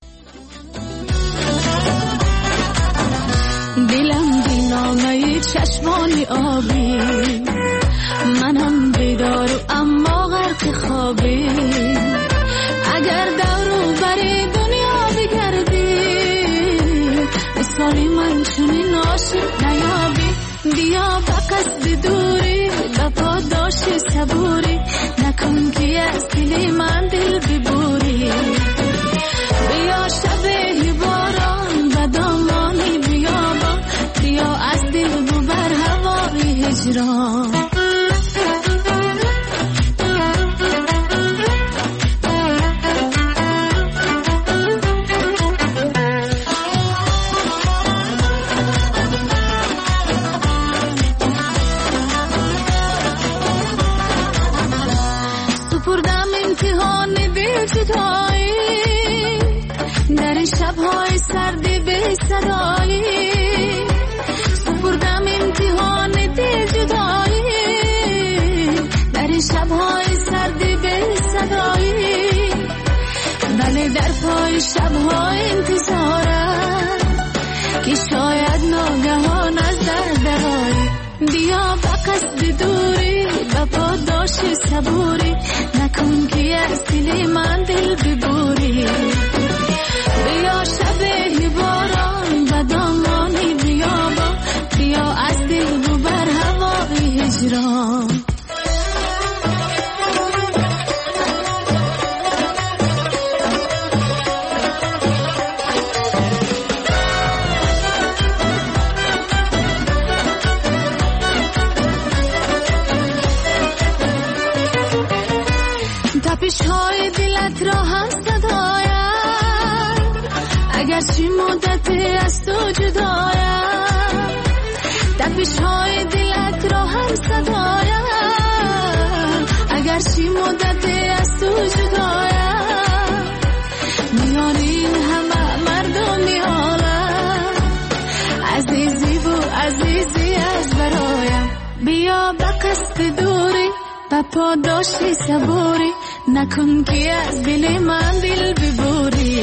B: دلم بینامه چشمانی آبی منم بیدار اما غرق خوابی اگر دورو بری دنیا بگردی مثالی من چونین عاشق نیابی بیا به قصد دوری به پاداش صبوری نکن که از دل من دل ببوری بیا شبه باران به دامانی بیابان بیا از دل ببر هوای هجران سپردم امتحان دل جدایی در شب‌های سردی به صدایی سپردم امتحان دل جدایی در شب‌های سردی به صدایی ولی در پای شب‌های انتظارم که شاید ناگهان از در درایی بیا به قصد دوری به پاداش صبوری نکن که از دل من دل ببوری بیا شبه باران به دامانی بیابان بیا از دل ببر هوای هجران تپش‌های دلت را هم صدایم اگر چی مدت از تو جدایم تپش‌های دلت را هم صدایم اگر چی مدت از تو جدایم دست دوری و پاداشی صبوری نکن که از دل من دل ببوری.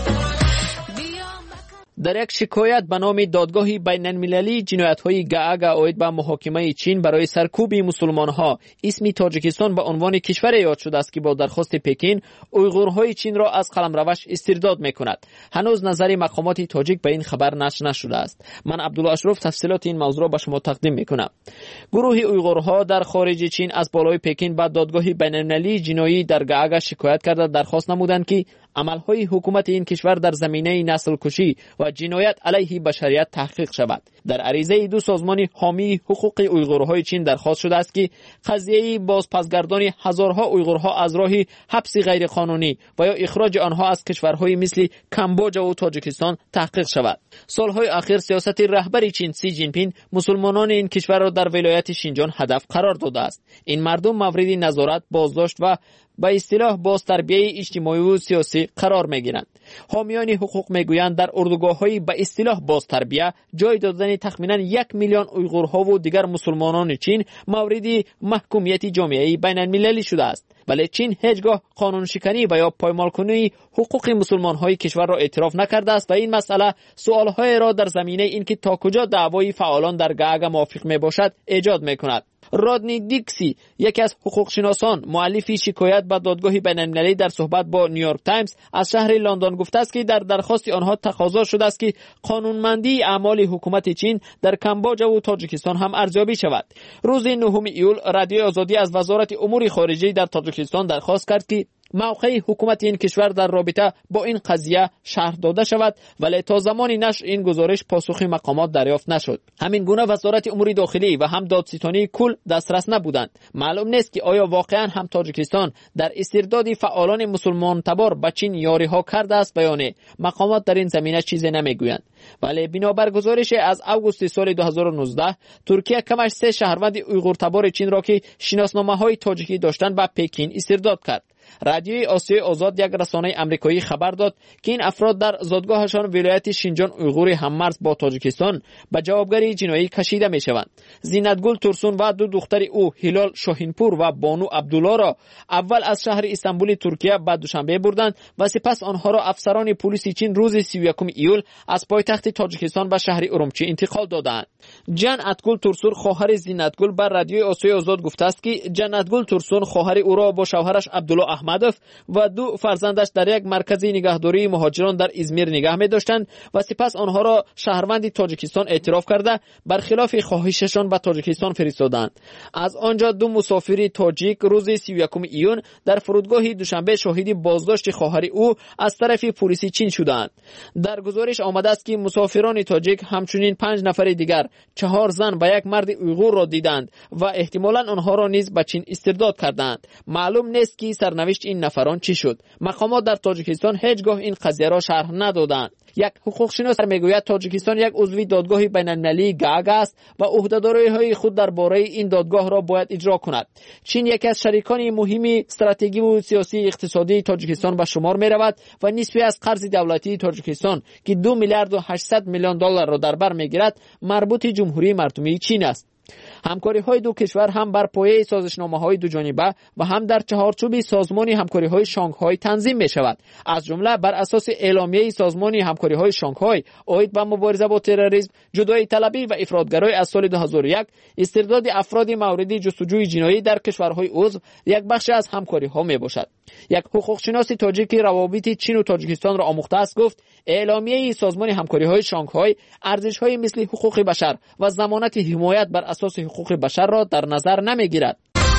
V: در یک شکایت به نام دادگاه بین المللی جنایت‌های گاگ عاید به محاکمه چین برای سرکوب مسلمان‌ها اسم تاجیکستان به عنوان کشور یاد شده است که با درخواست پکین اویغورهای چین را از قلمروش استرداد می‌کند. هنوز نظر مقامات تاجیک به این خبر نشر نشده است. من عبدالله اشرف تفصیلات این موضوع را به شما تقدیم می‌کنم. گروه اویغورها در خارج چین از بالای پکین به دادگاه بین المللی جنایی در گاگ شکایت کرده درخواست نمودند که عملهای حکومت این کشور در زمینه نسل کشی و جنایت علیه بشریت تحقیق شود. در عریضه دو سازمان حامی حقوق اویغورهای چین درخواست شده است که قضیه بازپسگردان هزارها اویغورها از راه حبس غیرقانونی و یا اخراج آنها از کشورهای مثل کامبوج و تاجیکستان تحقیق شود. سالهای اخیر سیاست رهبر چین سی جین پینگ مسلمانان این کشور را در ولایت شینجان هدف قرار داده است. این مردم مورد نظارت، بازداشت و به اصطلاح باز تربیه اجتماعی و سیاسی قرار می‌گیرند. حامیان حقوق میگویند در اردوگاه‌های به اصطلاح باز تربیه جای دادن تخمیناً یک میلیون اویغورها و دیگر مسلمانان چین مورد محکومیت جامعه بین المللی شده است. ولی چین هیچگاه قانون شکنی و یا پایمال کنی حقوق مسلمان‌های کشور را اعتراف نکرده است و این مسئله سوال‌های را در زمینه اینکه تا کجا دعوای فعالان در گاگ موافق میباشد ایجاد می‌کند. رادنی دیکسی یکی از حقوقشناسان مؤلف شکایت به دادگاه بین المللی در صحبت با نیویورک تایمز از شهر لندن گفته است که در درخواست آنها تقاضا شده است که قانونمندی اعمال حکومت چین در کامبوج و تاجیکستان هم ارزیابی شود. روز نهم ایول رادیوی آزادی از وزارت امور خارجه در تاجیکستان درخواست کرد که موقع حکومت این کشور در رابطه با این قضیه شرح داده شود، ولی تا زمانی نشر این گزارش پاسخ مقامات دریافت نشد. همین گونه وزارت امور داخلی و هم دادستانی کل دسترس نبودند. معلوم نیست که آیا واقعا هم تاجیکستان در استرداد فعالان مسلمان تبار به چین یاری ها کرده است یا نه. مقامات در این زمینه چیزی نمیگویند. ولی بنابر گزارش از اوگوست سال دو هزار و نوزده ترکیه کمش سه شهروند اویغور تبار چین را که شناسنامه‌های تاجیکی داشتند به پکین استرداد کرد. رادیوی آسیای آزاد یک رسانه آمریکایی خبر داد که این افراد در زادگاهشان ولایت شینجان اویغور هممرز با تاجیکستان به جوابگری جنایی کشیده می شوند. زینتگل تورسون و دو دختر او هلال شاهینپور و بانو عبدالله را اول از شهر استانبول ترکیه به دوشنبه بردند و سپس آنها را افسران پلیس چین روز سی و یکم ایول از پایتخت تاجیکستان به شهر ارومچی انتقال دادند. جان اتگل تورسون خواهر زینتگل بر رادیوی آسیای آزاد گفته است که جنتگل تورسون خواهر او را با شوهرش عبدالله احمدوف و دو فرزندش در یک مرکز نگهداری مهاجران در ازمیر نگه می داشتند و سپس آنها را شهروند تاجیکستان اعتراف کرده برخلاف خواهششان به تاجیکستان فرستادند. از آنجا دو مسافر تاجیک روز سی و یکم ایون در فرودگاه دوشنبه شاهد بازداشت خواهر او از طرف پلیس چین شدند. در گزارش آمده است که مسافران تاجیک همچنین پنج نفر دیگر چهار زن و یک مرد اویغور را دیدند و احتمالاً آنها را نیز به چین استرداد کردند. معلوم نیست که سرنوشت این نفران چی شد. مقامات در تاجیکستان هیچگاه این قضیه را شرح ندادند. یک حقوقشناس میگوید تاجیکستان یک عضو دادگاه بین المللی گاگ است و عهدهداری‌های خود درباره این دادگاه را باید اجرا کند. چین یکی از شریکان مهم استراتژی و سیاسی اقتصادی تاجیکستان به شمار می رود و نسبی از قرض دولتی تاجیکستان که دو میلیارد و هشتصد میلیون دلار را در بر میگیرد مربوط جمهوری مردمی چین است. همکاری های دو کشور هم بر پایه سازشنامه های دو جانبه و هم در چهارچوب سازمان همکاری های شانگهای تنظیم می شود. از جمله بر اساس اعلامیه سازمان همکاری های شانگهای عاید به مبارزه با تروریسم، جدایی طلبی و افراطگرایی از سال دو هزار و یک، استرداد افراد مورد جستجوی جنایی در کشورهای عضو یک بخش از همکاری ها می باشد. یک حقوقشناس تاجیک روابط چین و تاجیکستان را آموخته است گفت اعلامیه سازمان همکاری های شانگهای ارزش های مثل حقوق بشر و ضمانت حمایت بر اساس حقوق بشر را در نظر نمیگیرد.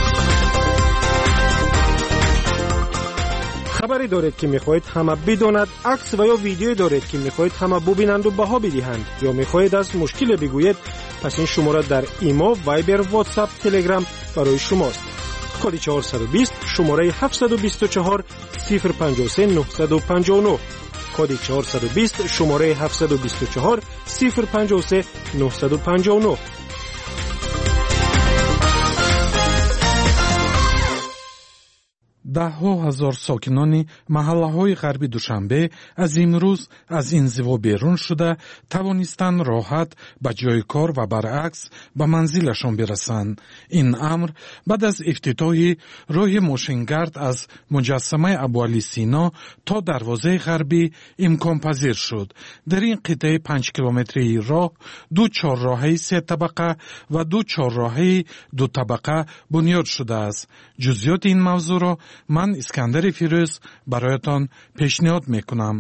Q: خبری دارید که میخواهید همه بداند، عکس و یا ویدیویی دارید که میخواهید همه ببینند و بها بدهند، یا میخواهید از مشکل بگویید، پس این شماره در ایما، وایبر، واتساپ، تلگرام برای شماست. کد چهارصد و بیست شماره هفتصد و بیست و چهار صفر پنجاه و سه نهصد و پنجاه و نه. کد چهارصد و بیست شماره هفتصد و بیست و چهار صفر پنجاه و سه نهصد و پنجاه و نه.
E: даҳҳо ҳазор сокинони маҳаллаҳои ғарби Душанбе аз имрӯз аз инзиво берун шуда тавонистанд роҳат ба ҷои кор ва баръакс ба манзилашон бирасанд. ин амр баъд аз ифтитоҳи роҳи мошингард аз муҷассамаи Абуалӣ Сино то дарвозаи ғарбӣ имконпазир шуд. дар ин қитъаи панҷ километрии роҳ ду чорроҳаи се табақа ва ду чорроҳаи ду табақа бунёд шудааст. ҷузъиёти ин мавзӯъро ман Искандари Фирӯз бароятон пешниҳод мекунам.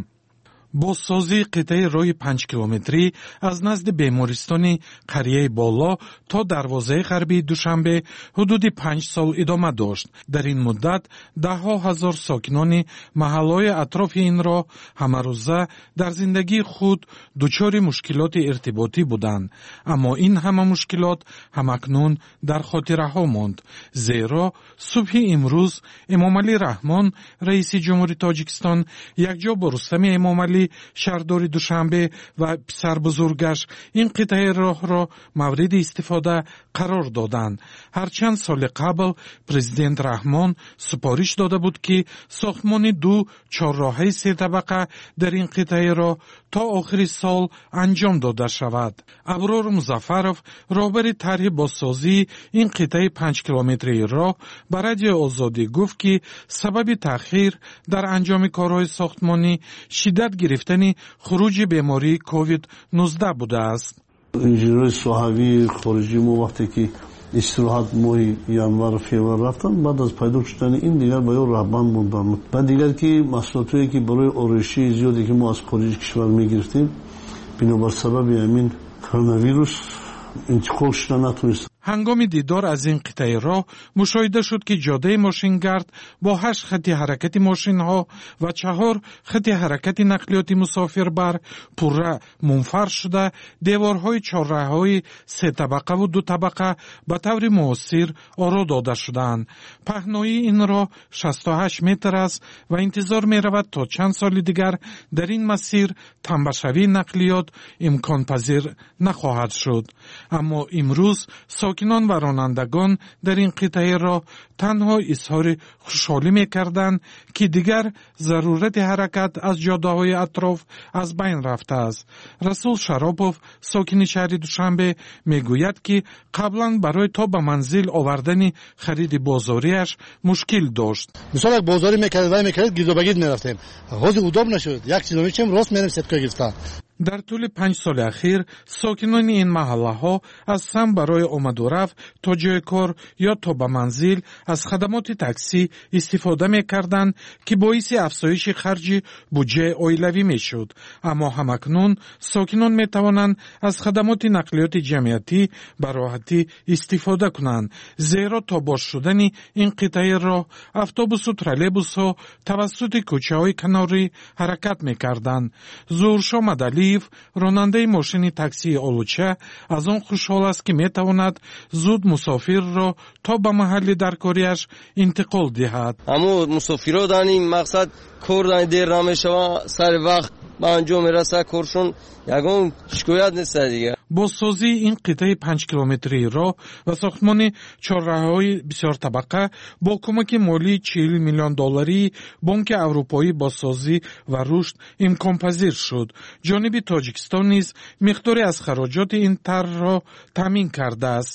E: бозсозии қитъаи роҳи панҷ километрӣ аз назди бемористони қарияи боло то дарвозаи ғарбии Душанбе ҳудуди панҷ сол идома дошт. дар ин муддат даҳҳо ҳазор сокинони маҳаллаҳои атрофи ин роҳ ҳамарӯза дар зиндагии худ дучори мушкилоти иртиботӣ буданд. аммо ин ҳама мушкилот ҳамакнун дар хотираҳо монд. зеро субҳи имрӯз Эмомалӣ Раҳмон, раиси ҷумҳури Тоҷикистон, якҷо бо Рустами Эмомалӣ, шаҳрдори Душанбе ва писарбузургаш ин қитъаи роҳро мавриди истифода қарор доданд. ҳарчанд соли қабл президент Раҳмон супориш дода буд ки сохтмони ду чорроҳаи се табақа дар ин қитъаи роҳ то охири сол анҷом дода шавад. Аброр Музаффаров, роҳбари тарҳи бозсозии ин қитъаи панҷ километрии роҳ, ба Радиои Озодӣ гуфт ки сабаби таъхир дар анҷоми корҳои сохтмонӣ шиддат гирифтани хуруҷи бемории ковид нуздаҳ будааст.
F: инженерҳои соҳавии хориҷӣ мо вақте ки истироҳат моҳи январ февр рафтам, баъд аз пайдо шудани ин дигар ба ё раҳбанд мондан. баъд дигар ки маҳсулотое ки барои ороишии зиёде ки мо аз хориҷи кишвар мегирифтем, бинобар сабаби ҳамин коронавирус интиқол шуда натонистам.
E: ҳангоми дидор аз ин қитъаи роҳ мушоҳида шуд ки ҷодаи мошингард бо ҳашт хати ҳаракати мошинҳо ва чаҳор хати ҳаракати нақлиёти мусофирбар пурра мунфарш шуда, деворҳои чорраҳҳои се табақаву ду табақа ба таври муосир оро дода шудаанд. паҳноии ин роҳ шасту ҳашт метр аст ва интизор меравад то чанд соли дигар дар ин масир танбашавии нақлиёт имконпазир нахоҳад шуд. аммо имрӯз сокинон ва ронандагон дар ин қитъаи роҳ танҳо изҳори хушҳолӣ мекарданд ки дигар зарурати ҳаракат аз ҷодаҳои атроф аз байн рафтааст. Расул Шаропов, сокини шаҳри Душанбе, мегӯяд ки қаблан барои то ба манзил овардани хариди бозориаш мушкил дошт.
W: мисол як бозорӣ мекардед вай мекардед гирдобагир нерафтем. ҳозир удобно шуд. як чизо мечем рост мерем сетка гирифта.
E: дар тӯли панҷ соли ахир сокинони ин маҳаллаҳо аз сам барои омаду рафт то ҷои кор ё то ба манзил аз хадамоти таксӣ истифода мекарданд ки боиси афзоиши харҷи буҷаи оилавӣ мешуд. аммо ҳамакнун сокинон метавонанд аз хадамоти нақлиёти ҷамъиятӣ ба роҳатӣ истифода кунанд, зеро то боз шудани ин қитъаи роҳ автобусу троллейбусҳо тавассути кӯчаҳои канорӣ ҳаракат мекарданд. Зуҳуршо Мадалиев, ронандаи мошини таксии Олуча, аз он хушҳол аст ки метавонад зуд мусофирро то ба маҳалли даркориаш интиқол диҳад.
X: ҳамо мусофиро дар ин мақсад кор дер намешава, сари вақт ба анҷом мераса, коршон ягон шикоят нест дигар.
E: бозсозии ин қитъаи панҷ километрии роҳ ва сохтмони чорраҳҳои бисёртабақа бо кӯмаки молии чил миллион долларии Бонки Аврупоии бозсозӣ ва рушд имконпазир шуд. ҷониби Тоҷикистон низ миқдоре аз хароҷоти ин тарҳро таъмин кардааст.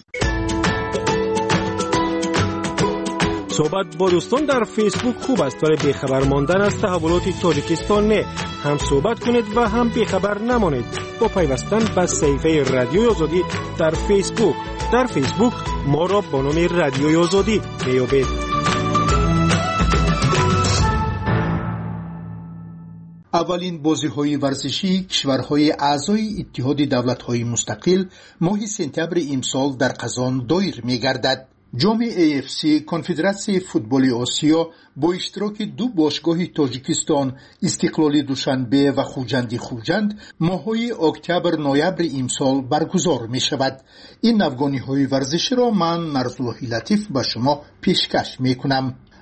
Q: صحبت با دوستان در فیسبوک خوب است ولی بیخبر ماندن از تحولات تاجیکستان نه. هم صحبت کنید و هم بیخبر نمانید با پیوستن به صفحه رادیوی آزادی در فیسبوک. در فیسبوک ما را با نام رادیوی آزادی میابید.
Y: اولین بازی‌های ورزشی کشورهای اعضای اتحاد دولت‌های مستقل ماه سپتامبر امسال در قزان دایر می‌گردد. جام ای اف سی کنفدراسیای فوتبال آسیا با اشتراک دو باشگاه تاجیکستان استقلالی دوشنبه و خوجندی خوجند ماه‌های اکتبر نوامبر امسال برگزار می‌شود. این افغانی‌های ورزشی را من مرزوح لطیف به شما پیشکش می‌کنم.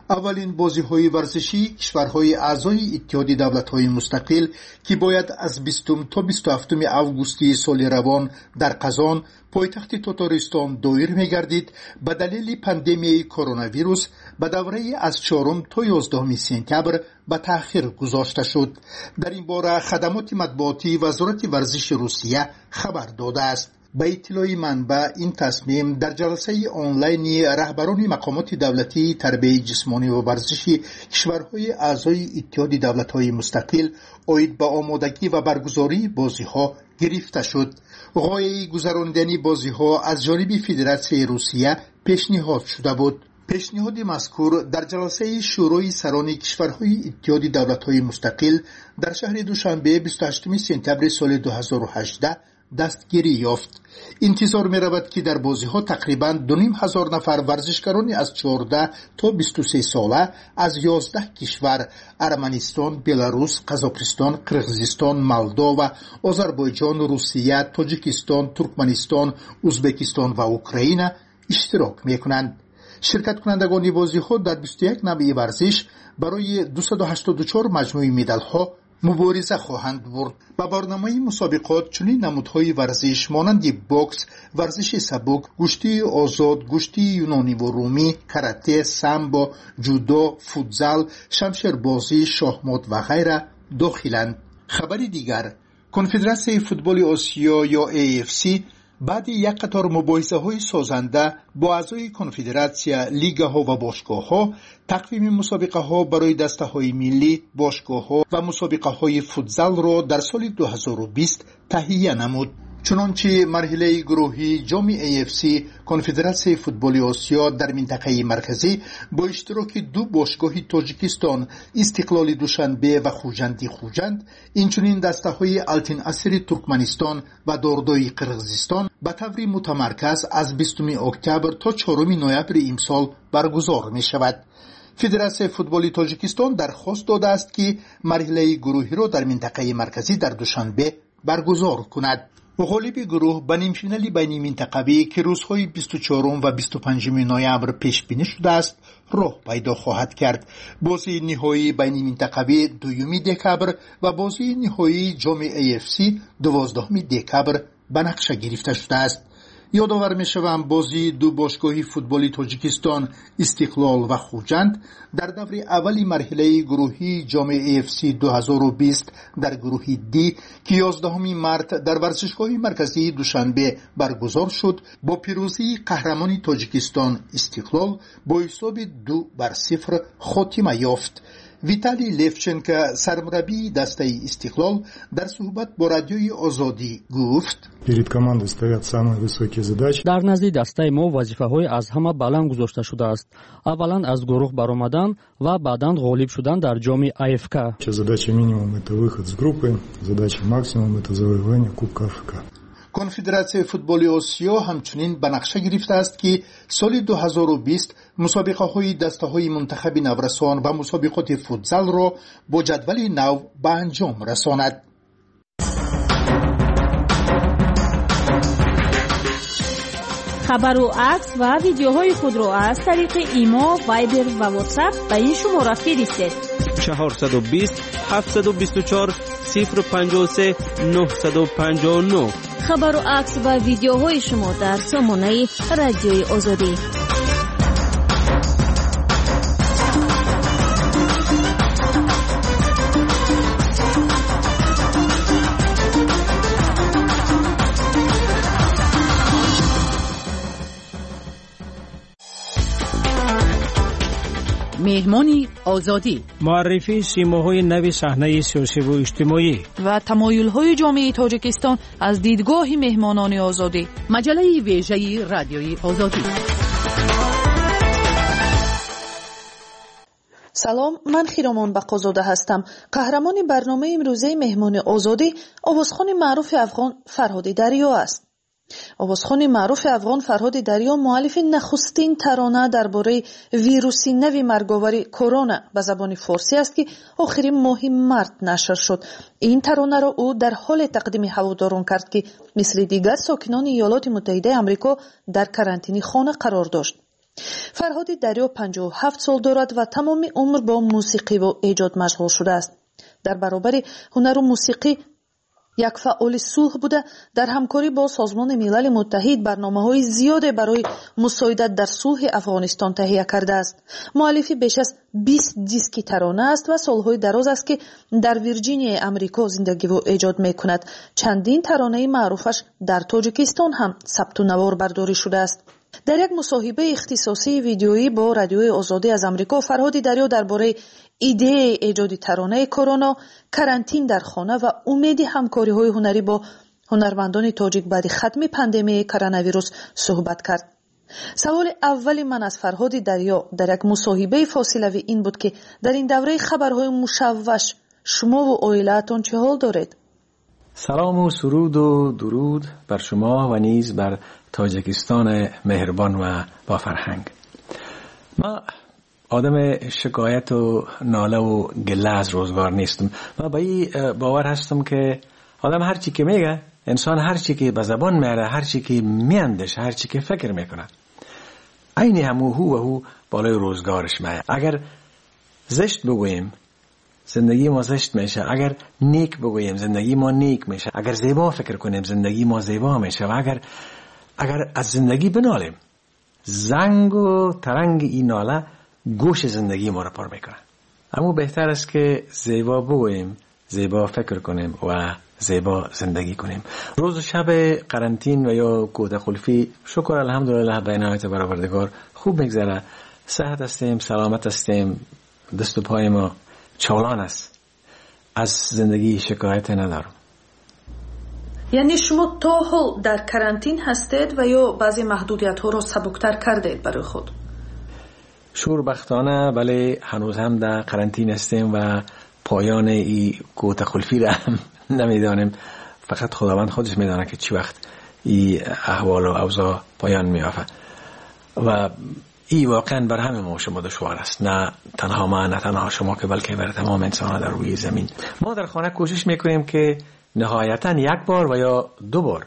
Y: اولین بازی‌های ورزشی کشورهای اعضای اتحاد دولت‌های مستقل که باید از بیستم تا بیست و هفتم اوگوستی سال روان در قزان پایتخت تاتارستان دایر می‌گردید به دلیل پاندمی کرونا ویروس به دوره از چهارم تا یازدهم سپتامبر به تأخیر گذاشته شد. در این باره خدمات مطبوعاتی وزارت ورزش روسیه خبر داده است. به اطلاع منبع این تصمیم در جلسه آنلاین رهبران مقامات دولتی تربیت جسمانی و ورزشی کشورهای اعضای اتحاد دولت‌های مستقل عاید به آمادگی و برگزاری بازی‌ها گرفته شد. غایه گذراندن بازی‌ها از جانب فدراسیون روسیه پیشنهاد شده بود. پیشنهاد مذکور در جلسه شورای سران کشورهای اتحاد دولت‌های مستقل در شهر دوشنبه بیست و هشتم سپتامبر سال دو هزار و هجده دستگیری یافت. انتظار می رود که در بازی ها تقریباً دو نیم هزار نفر ورزشکاران از چهارده تا بیست و سه ساله از یازده کشور ارمنستان، بلاروس، قزاقستان، قرقیزستان، مولداوا، آذربایجان، روسیه، تاجیکستان، ترکمنستان، ازبکستان و اوکراین اشتراک می کنند. شرکت کنندگان بازی ها در بیست و یک نوع ورزش برای دویست و هشتاد و چهار مجموعه مدال ها مبارزه خواهند برد. با برنامه مسابقات چنین نمودهای ورزش مانند بوکس، ورزش سبک، گشتی آزاد، گشتی یونانی و رومی، کراته، سامبو، جودو، فوتزال، شمشیربازی، شاهمات و غیره داخلند. خبر دیگر، کنفدراسیون فوتبال آسیا یا ای اف سی بعد یک قطار مباحثه های سازنده با اعضای کنفدراسیون لیگا ها و باشگاه ها تقویم مسابقه ها برای دسته های ملی، باشگاه ها و مسابقه های فوتزال را در سال دو هزار و بیست تهیه نمود. چنانچه مرحله گروهی جام ای اف سی کنفدراسیون فوتبال آسیا در منطقه مرکزی با اشتراک دو باشگاه تاجیکستان استقلال دوشنبه و خوجند خوجند، اینچنین دسته های التین اسیر ترکمنستان و داردای قرقیزستان به طور متمرکز از بیستم اکتبر تا چهارم نوامبر امسال برگزار می شود. فدراسیون فوتبال تاجیکستان درخواست داده است که مرحله گروهی را در منطقه مرکزی در دوشنبه برگزار کند. غالب گروه به نیمفینال بین منطقوی که روزهای بیست و چهارم و بیست و پنجم نوامبر پیش بینی شده است راه پیدا خواهد کرد. بازی نهایی بین منطقوی دوم دکبر و بازی نهایی جام ای اف سی دوازدهم دکبر به نقشه گرفته شده است. یادآور می‌شوم بازی دو باشگاه فوتبالی تاجیکستان استقلال و خوجند در دور اولی مرحله گروهی جام ای اف سی دو هزار و بیست در گروه دی که یازدهم مارس در ورزشگاه مرکزی دوشنبه برگزار شد با پیروزی قهرمان تاجیکستان استقلال با حساب دو بر صفر خاتمه یافت. ویتالی لیفچنکو سرمربی دسته استقلال در صحبت با رادیوی آزادی گفت:
C: در نزد دسته ما وظیفه‌های از همه بلند گذاشته شده است. اولا از گروه برآمدن و بعداً غالب شدن در جام ای اف کی.
D: Задача минимум это выход с группы, задача максимум это завоевание Кубка Африки.
Y: کنفدراسیون فوتبال آسیا همچنین به نقشه گرفته است که سال دو هزار و بیست مسابقه های دسته های منتخب نورسان و مسابقات فوتزال را با جدول نو به انجام رساند.
I: خبر و عکس و ویدیوهای خود را از طریق ایما، وایبر و واتساپ به این شماره فرستید:
H: چهارصد و بیست هفتصد و بیست و چهار صفر پنجاه و سه نهصد و پنجاه و نه.
A: خبر و عکس و ویدیوهای شما در سامانه رادیوی آزادی.
J: مهمانی آزادی،
Q: معرفی سیماهای نوی صحنه سیاسی و اجتماعی
U: و تمایل‌های جامعه تاجیکستان از دیدگاه مهمانان آزادی.
J: مجله ویژه رادیوی آزادی.
U: سلام، من خیرامان بقازاده هستم. قهرمان برنامه امروزه مهمان آزادی آوازخوان معروف افغان فرهاد دریا است. آوازخوان معروف افغان فرهاد دریا مؤلف نخستین ترانه درباره ویروس نو مرگاور کرونا به زبان فارسی است که آخرین ماه مارس نشر شد. این ترانه را او در حال تقدیم هواداران کرد که مثل دیگر ساکنان ایالات متحده آمریکا در کرانتینی خانه قرار داشت. فرهاد دریا پنجاه و هفت سال دارد و تمام عمر با موسیقی و ایجاد مشغول شده است. در برابر هنر و موسیقی یک فعال صلح بوده، در همکاری با سازمان ملل متحد برنامه‌های زیاد برای مساعدت در صلح افغانستان تهیه کرده است. مؤلف بیش از بیست دیسک ترانه است و سالهای دراز است که در ویرجینیا امریکا زندگی و ایجاد می‌کند. چندین ترانه معروفش در تاجیکستان هم ثبت و نوار برداری شده است. در یک مصاحبه اختصاصی ویدیویی با رادیوی آزادی از امریکا، فرهاد دریا درباره ایده ایجاد ترانه کرونا، کرانتین در خانه و امید همکاری‌های هنری با هنرمندان تاجیک بعد ختم پاندمی کرونا ویروس صحبت کرد. سوال اول من از فرهاد دریا در یک مصاحبه فاصله‌ای این بود که در این دوره خبرهای مشوش شما و عائله‌تان چه حال دارید؟
K: سلام و سرود و درود بر شما و نیز بر تاجیکستان مهربان و با فرهنگ. ما آدم شکایت و ناله و گله از روزگار نیستم. من با این باور هستم که آدم هر چی که میگه، انسان هر چی که به زبان میاره، هر چی که میاندیشه، هر چی که فکر میکنه، عین همو هو و هو بالای روزگارش میاد. اگر زشت بگوییم زندگی ما زشت میشه، اگر نیک بگوییم زندگی ما نیک میشه، اگر زیبا فکر کنیم زندگی ما زیبا میشه، و اگر اگر از زندگی بنالیم، زنگ و ترنگ این ناله گوش زندگی ما را پر میکنه. اما بهتر است که زیبا بگوییم، زیبا فکر کنیم و زیبا زندگی کنیم. روز و شب قرنطین و یا کوته قلفی شکر الحمدلله به عنایت برآوردگار خوب میگذره. صحت هستیم، سلامت هستیم، دست و پای ما چالان است. از زندگی شکایت ندارم.
U: یعنی شما تا حال در کرانتین هستید و یا بعضی محدودیت ها رو سبکتر کردید برای خود؟
K: شوربختانه بله، هنوز هم در قرنطین هستیم و پایان این کوته قلفی را هم نمیدانیم. فقط خداوند خودش میدانه که چی وقت این احوال و اوضاع پایان میافته و این واقعا بر همه ما شما دشوار است، نه تنها ما، نه تنها شما، که بلکه بر تمام انسان در روی زمین. ما در خانه کوشش میکنیم که نهایتا یک بار و یا دو بار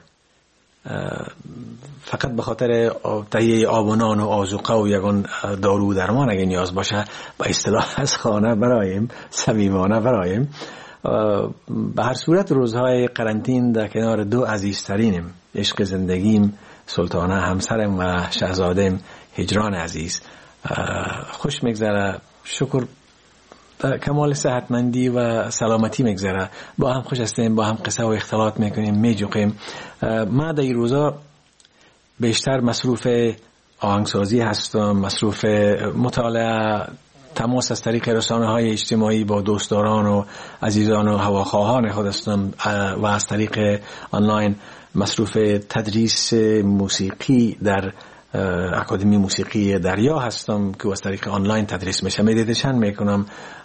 K: فقط به خاطر تهیه آب و نان و آذوقه و یگان دارو درمان اگه نیاز باشه به اصطلاح از خانه برایم، صمیمانه برایم. به هر صورت روزهای قرنطین در کنار دو عزیزترینم، عشق زندگیم سلطانه همسرم و شهزادم هجران عزیز، خوش میگذره. شکر کمال صحتمندی و سلامتی میگذره. با هم خوش هستیم، با هم قصه و اختلاط میکنیم، میجوقیم. ما در این روزا بیشتر مصروف آهنگسازی هستم، مصروف مطالعه، تماس از طریق رسانه های اجتماعی با دوستداران و عزیزان و هواخواهان خود هستم و از طریق آنلاین مصروف تدریس موسیقی در اکادمی موسیقی دریا هستم که از طریق آنلاین تدریس میشه. مدیتیشن میکنم،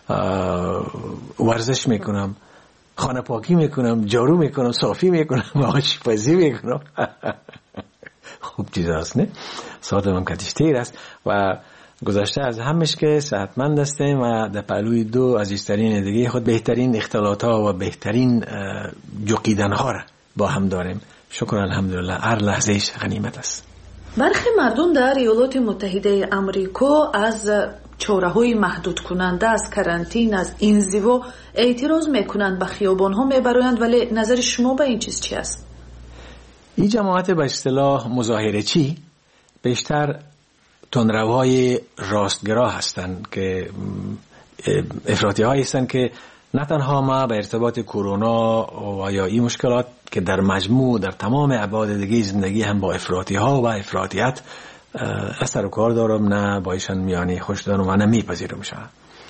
K: ورزش میکنم، خانه پاکی میکنم، جارو میکنم، صافی میکنم، آشپزی میکنم. خوب چیز هست نه؟ ساعتم کتیش تیر است و گذشته از همش که صحتمند هستیم و در پهلوی دو عزیزترین دیگه خود بهترین اختلاط ها و بهترین جوقیدن ها را با هم داریم. شکر الحمدلله، هر لحظهش غنیمت است.
U: برخی مردم در ایالات متحده امریکا از چاره‌های محدود کننده از کرانتین، از انزوا اعتراض میکنند، به خیابان‌ها میبرند، ولی نظر شما به این چیز چی است؟
K: این جماعت به اصطلاح مظاهره چی بیشتر تندروهای راستگرا هستند که افراطی هایی هستند که نه تنها ما به ارتباط کرونا و یا این مشکلات که در مجموع در تمام ابعاد دیگه زندگی هم با افراطی ها و افراطیت اثر و کار دارم، نه با ایشان میانی خوش دارم و نه میپذیرم شد.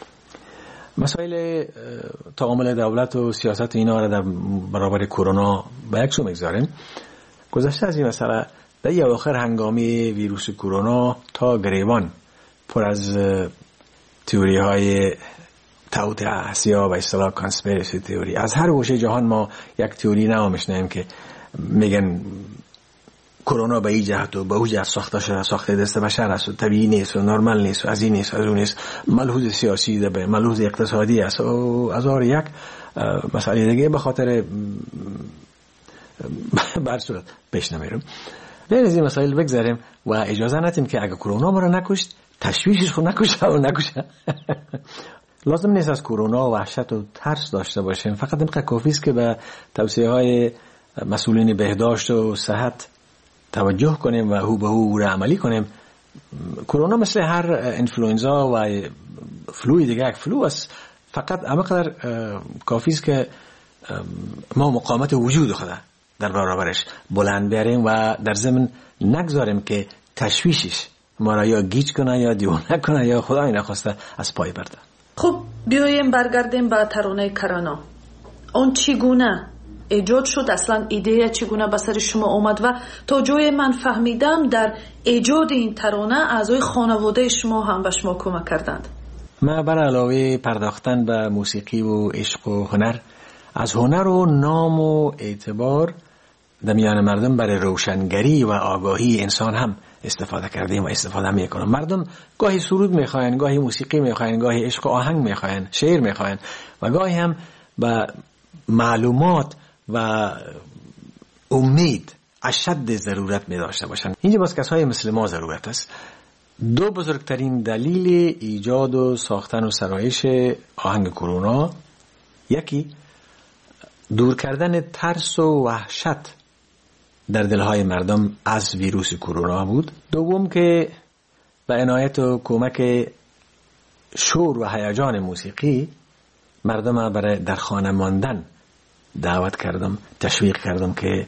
K: مسائل تعامل دولت و سیاست اینا را در برابر کرونا به یک سو میگذاریم. گذشته از این مسئله در یه آخر هنگامی ویروس کرونا تا گریبان پر از تئوری های توطئه است یا به اصطلاح کانسپیرسی تئوری. از هر گوشه جهان ما یک تئوری نو میشنویم که میگن کرونا به این جهت و به اون جهت ساخته شده، ساخته دست بشر است و طبیعی نیست و نرمال نیست و از این نیست، از اون نیست، ملحوظ سیاسی ده، ملحوظ اقتصادی است و از هر یک مسئله دیگه به خاطر بر صورت پیش نمیرم. بیاین از این مسائل بگذاریم و اجازه ندیم که اگه کرونا ما رو نکشت تشویشش خود نکشه و نکشه. لازم نیست از کرونا وحشت و ترس داشته باشیم، فقط اینقدر کافی است که به توصیه های مسئولین بهداشت و صحت توجه کنیم و هو به هو را عملی کنیم. کرونا مثل هر انفلوئنزا و فلوی دیگه یک فلو است، فقط همقدر کافی است که ما مقاومت وجود خود در برابرش بلند بیاریم و در ضمن نگذاریم که تشویشش ما را یا گیج کنه یا دیوانه کنه یا خدای نخواسته از پای برده.
U: خب بیایم برگردیم به ترانه کرونا. اون چگونه ایجاد شد؟ اصلا ایده چگونه به سر شما اومد؟ و تا جای من فهمیدم در ایجاد این ترانه اعضای خانواده شما هم به شما کمک کردند.
K: ما بر علاوه پرداختن به موسیقی و عشق و هنر، از هنر و نام و اعتبار در میان مردم برای روشنگری و آگاهی انسان هم استفاده کردیم و استفاده میکنم. مردم گاهی سرود میخواین، گاهی موسیقی میخواین، گاهی عشق و آهنگ میخواین، شعر میخواین و گاهی هم به معلومات و امید اشد ضرورت می داشته باشند. اینجا باز کسای مثل ما ضرورت است. دو بزرگترین دلیل ایجاد و ساختن و سرایش آهنگ کرونا، یکی دور کردن ترس و وحشت در دلهای مردم از ویروس کرونا بود. دوم که به عنایت و کمک شور و هیجان موسیقی مردم برای در خانه ماندن دعوت کردم، تشویق کردم که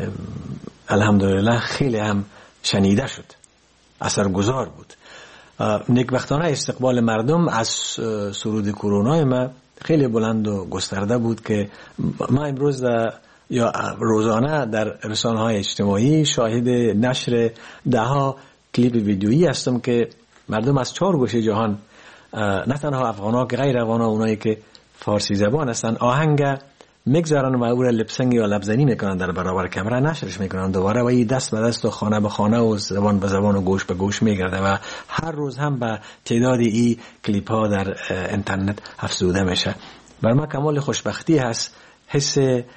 K: الحمدلله خیلی هم شنیده شد، اثرگذار بود. نیکبختانه استقبال مردم از سرود کرونا ما خیلی بلند و گسترده بود که ما امروز یا روزانه در رسانه‌های اجتماعی شاهد نشر ده ها کلیپ ویدیویی هستم که مردم از چهار گوشه جهان، نه تنها افغان‌ها که غیر افغان‌ها، اونایی که فارسی زبان هستن، آهنگ میگذارن و او را لپسنگی یا لبزنی میکنن در برابر کامera، نشرش میکنن دوباره و این دست به دست و خانه به خانه و زبان به زبان و گوش به گوش میگرده و هر روز هم به تعداد این کلیپ ها در اینترنت افزوده میشه. بر ما کمال خوشبختی هست، حس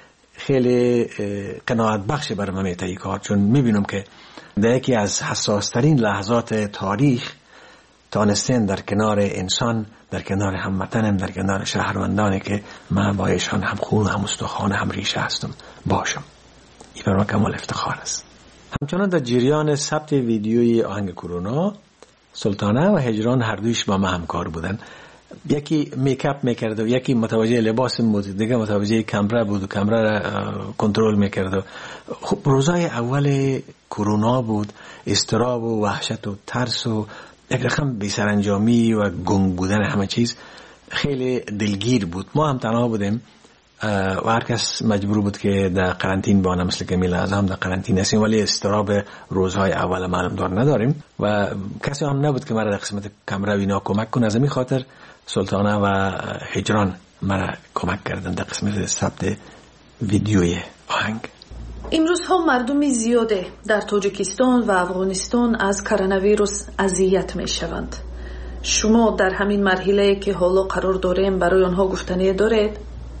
K: خیلی قناعت بخش بر من میته این کار، چون میبینم که در یکی از حساس ترین لحظات تاریخ تانستن در کنار انسان، در کنار هموطنم، در کنار شهروندانی که من با ایشان هم خون و هم استخوان هم ریشه هستم باشم. این برای کمال افتخار است. همچنان در جریان ثبت ویدیوی آهنگ کرونا، سلطانه و هجران هر دویش با ما همکار بودن. یکی میکاپ میکرد و یکی متوجه لباس بود، دیگه متوجه کامرا بود و کامرا را کنترل میکرد. خب روزای اول کرونا بود، استراب و وحشت و ترس و یک رقم بی‌سرانجامی و گنگ بودن همه چیز خیلی دلگیر بود. ما هم تنها بودیم و هر کس مجبور بود که در قرنطین بانه، مثل که میل اعظم در قرنطین هستیم، ولی استراب روزهای اول معلوم دار نداریم و کسی هم نبود که مرا در قسمت کامرا اینا کمک کنه. از این خاطر سلطانه و هجران مرا کمک کردن در قسمت ثبت ویدیوی آهنگ.
U: امروز هم مردم زیاده در تاجیکستان و افغانستان از کرونا ویروس اذیت می شوند. شما در همین مرحله که حالا قرار داریم برای آنها گفتنی دارید؟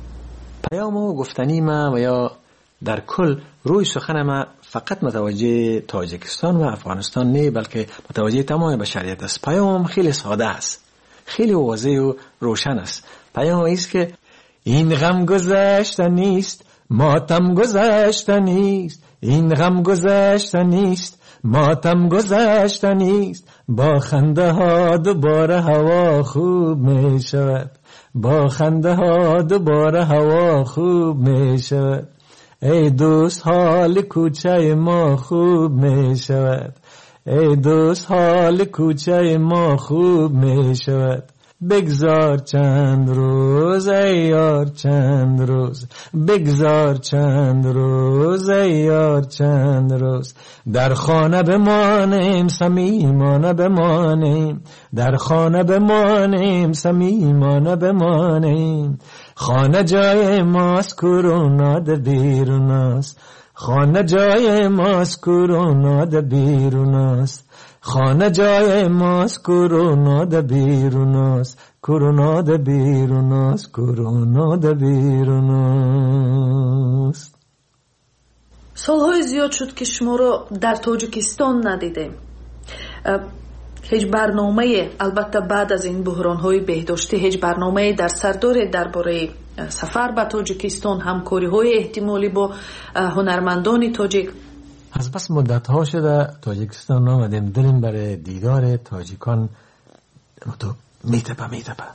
K: پیام و گفتنی ما و یا در کل روی سخن ما فقط متوجه تاجیکستان و افغانستان نه، بلکه متوجه تمام بشریت است. پیام خیلی ساده است، خیلی واضح و روشن است. پیام است که این غم گذشته نیست، ماتم گذشته نیست، این غم گذشته نیست، ماتم گذشته نیست، با خنده ها دوباره هوا خوب می شود، با خنده ها دوباره هوا خوب می شود، ای دوست حال کوچه ما خوب می شود، ای دوست حال کوچه ما خوب می شود. بگذار چند روز ای یار چند روز، بگذار چند روز ای یار چند روز، در خانه بمانیم صمیمانه بمانیم، در خانه بمانیم صمیمانه بمانیم. خانه جای ماست کرونا ده بیرون است، خانه جای ماست کرونا ده بیرون است، خانه جای ماست کرونا ده بیرون است، کرونا ده بیرون است، کرونا ده بیرون است.
U: солҳои зиёд шуд ки шуморо дар тоҷикистон надидем. ҳеҷ барномае, албатта баъд аз ин буҳронҳои беҳдоштӣ, ҳеҷ барномае дар сар доред дар бораи сафар ба тоҷикистон, ҳамкориҳои эҳтимолӣ бо ҳунармандони тоҷик؟
K: از بس مدت ها شده تاجیکستان آمدیم، دلیم برای دیدار تاجیکان میتپه میتپه.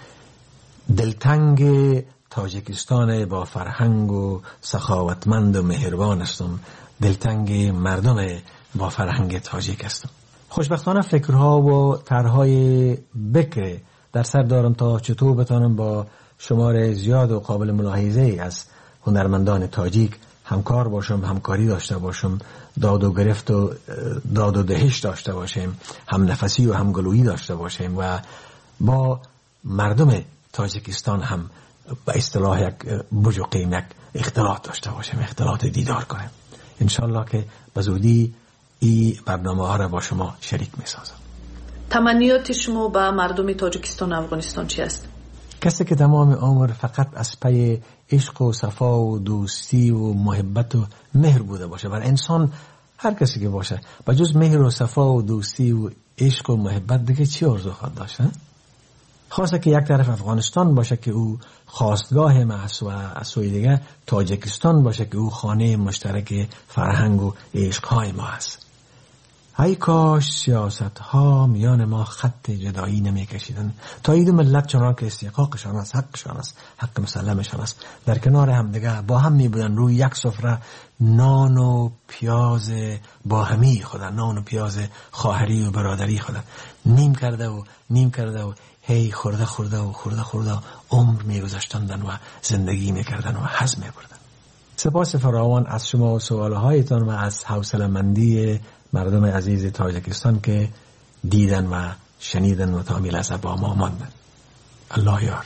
K: دلتنگ تاجیکستان با فرهنگ و سخاوتمند و مهربان هستم، دلتنگ مردم با فرهنگ تاجیک هستم. خوشبختانه فکرها و طرحهای بکر در سر دارم تا چطور بتانم با شمار زیاد و قابل ملاحظه از هنرمندان تاجیک همکار باشم، همکاری داشته باشم، داد و گرفت و داد و دهش داشته باشیم، هم نفسی و هم گلویی داشته باشیم و با مردم تاجیکستان هم به اصطلاح یک بوج و قیم یک اختلاط داشته باشیم، اختلاط دیدار کنیم. انشالله که به زودی این برنامه ها را با شما شریک می سازم.
U: تمنیات شما با مردم تاجیکستان و افغانستان چی است؟
K: کسی که تمام عمر فقط از پی عشق و صفا و دوستی و محبت و مهر بوده باشه، بر انسان هر کسی که باشه با جز مهر و صفا و دوستی و عشق و محبت دیگه چی آرزو خواهد داشت؟ خاصه که یک طرف افغانستان باشه که او خواستگاه ما است و از سوی دیگه تاجیکستان باشه که او خانه مشترک فرهنگ و عشقهای ما است. ای کاش سیاست ها میان ما خط جدایی نمی کشیدن تا این دو ملت چنان که استحقاقشان است، حقشان است، حق مسلمشان است، در کنار هم دیگه با هم می بودن روی یک سفره نان و پیاز با همی خودن، نان و پیاز خواهری و برادری خودن نیم کرده و نیم کرده و هی خورده خورده و خورده خورده عمر می گذاشتندن و زندگی می کردن و هضم می بردن. سپاس فراوان از شما و سوالهایتان و از حوصله‌مندی مردم عزیز تاجیکستان که دیدن و شنیدن و تا میلحظه با ما ماندن. الله یار.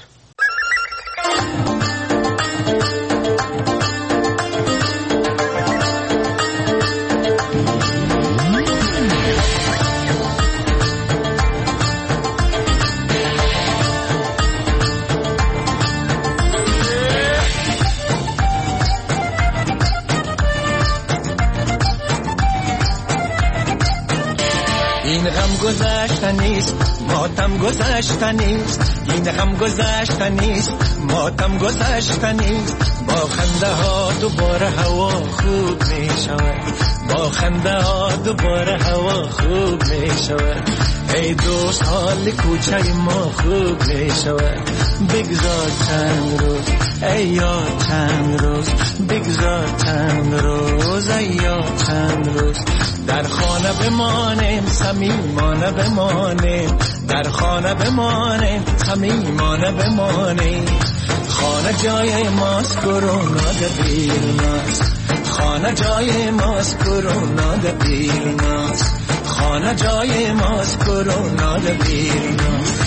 M: این غم گذشته نیست، ماتم گذشته نیست، این غم گذشته نیست، ماتم گذشته نیست. با خنده ها دوباره هوا خوب می شود، با خنده ها دوباره هوا خوب می شود. ای دوست حال کوچه ما خوب می شود. بگذار چند روز ای یاد، چند روز بگذار چند روز ای یاد، چند روز در خانه بمانیم، صمیمانه بمانیم، در خانه بمانیم، صمیمانه بمانیم. خانه جای ماست، کرونا دبیر ماست، خانه جای ماست، کرونا دبیر ماست، خانه جای ماست، کرونا دبیر ماست.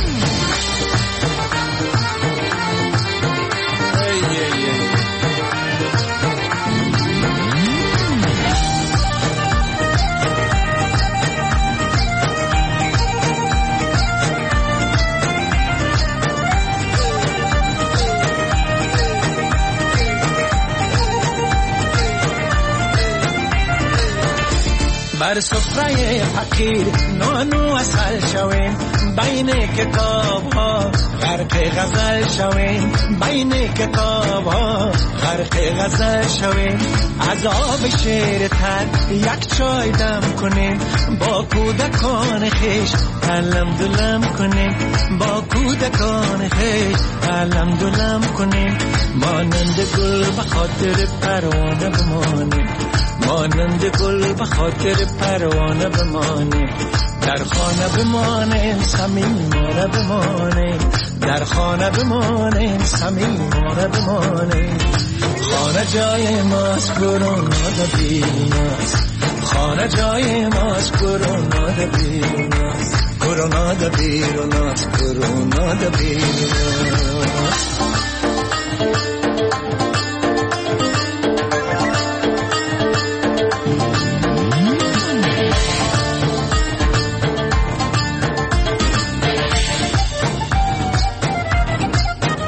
M: بر سفره فقیر نانو اصل شویم، بین کتاب ها غرق غزل شویم، بین کتاب ها غرق غزل شویم. از آب شیر تر یک چای دم کنیم، با کودکان خیش علم دلم کنیم، با کودکان خیش علم دلم کنیم. مانند گل به خاطر پروانه بمانیم، مانند گل به خاطر پروانه بمانیم. در خانه بمانیم، صمیمانه بمانیم، در خانه بمانیم، صمیمانه بمانیم. خانه جای ماست، کرونا دبیر ماست، خانه جای ماست، کرونا دبیر ماست، کرونا دبیر ماست، کرونا دبیر ماست.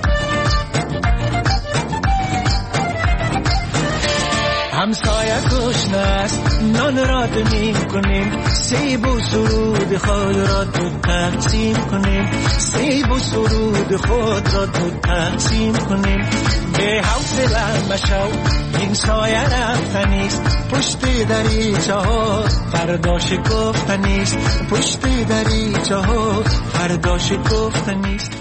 M: همسایه کو یاد می کنیم سیب و سرود خود را تو تقسیم کنیم سیب و سرود خود را تو تقسیم کنیم به حوصله مشو این سایه رفتنیست پشت دریچه ها فرداش گفتنیست پشت دریچه ها فرداش گفتنیست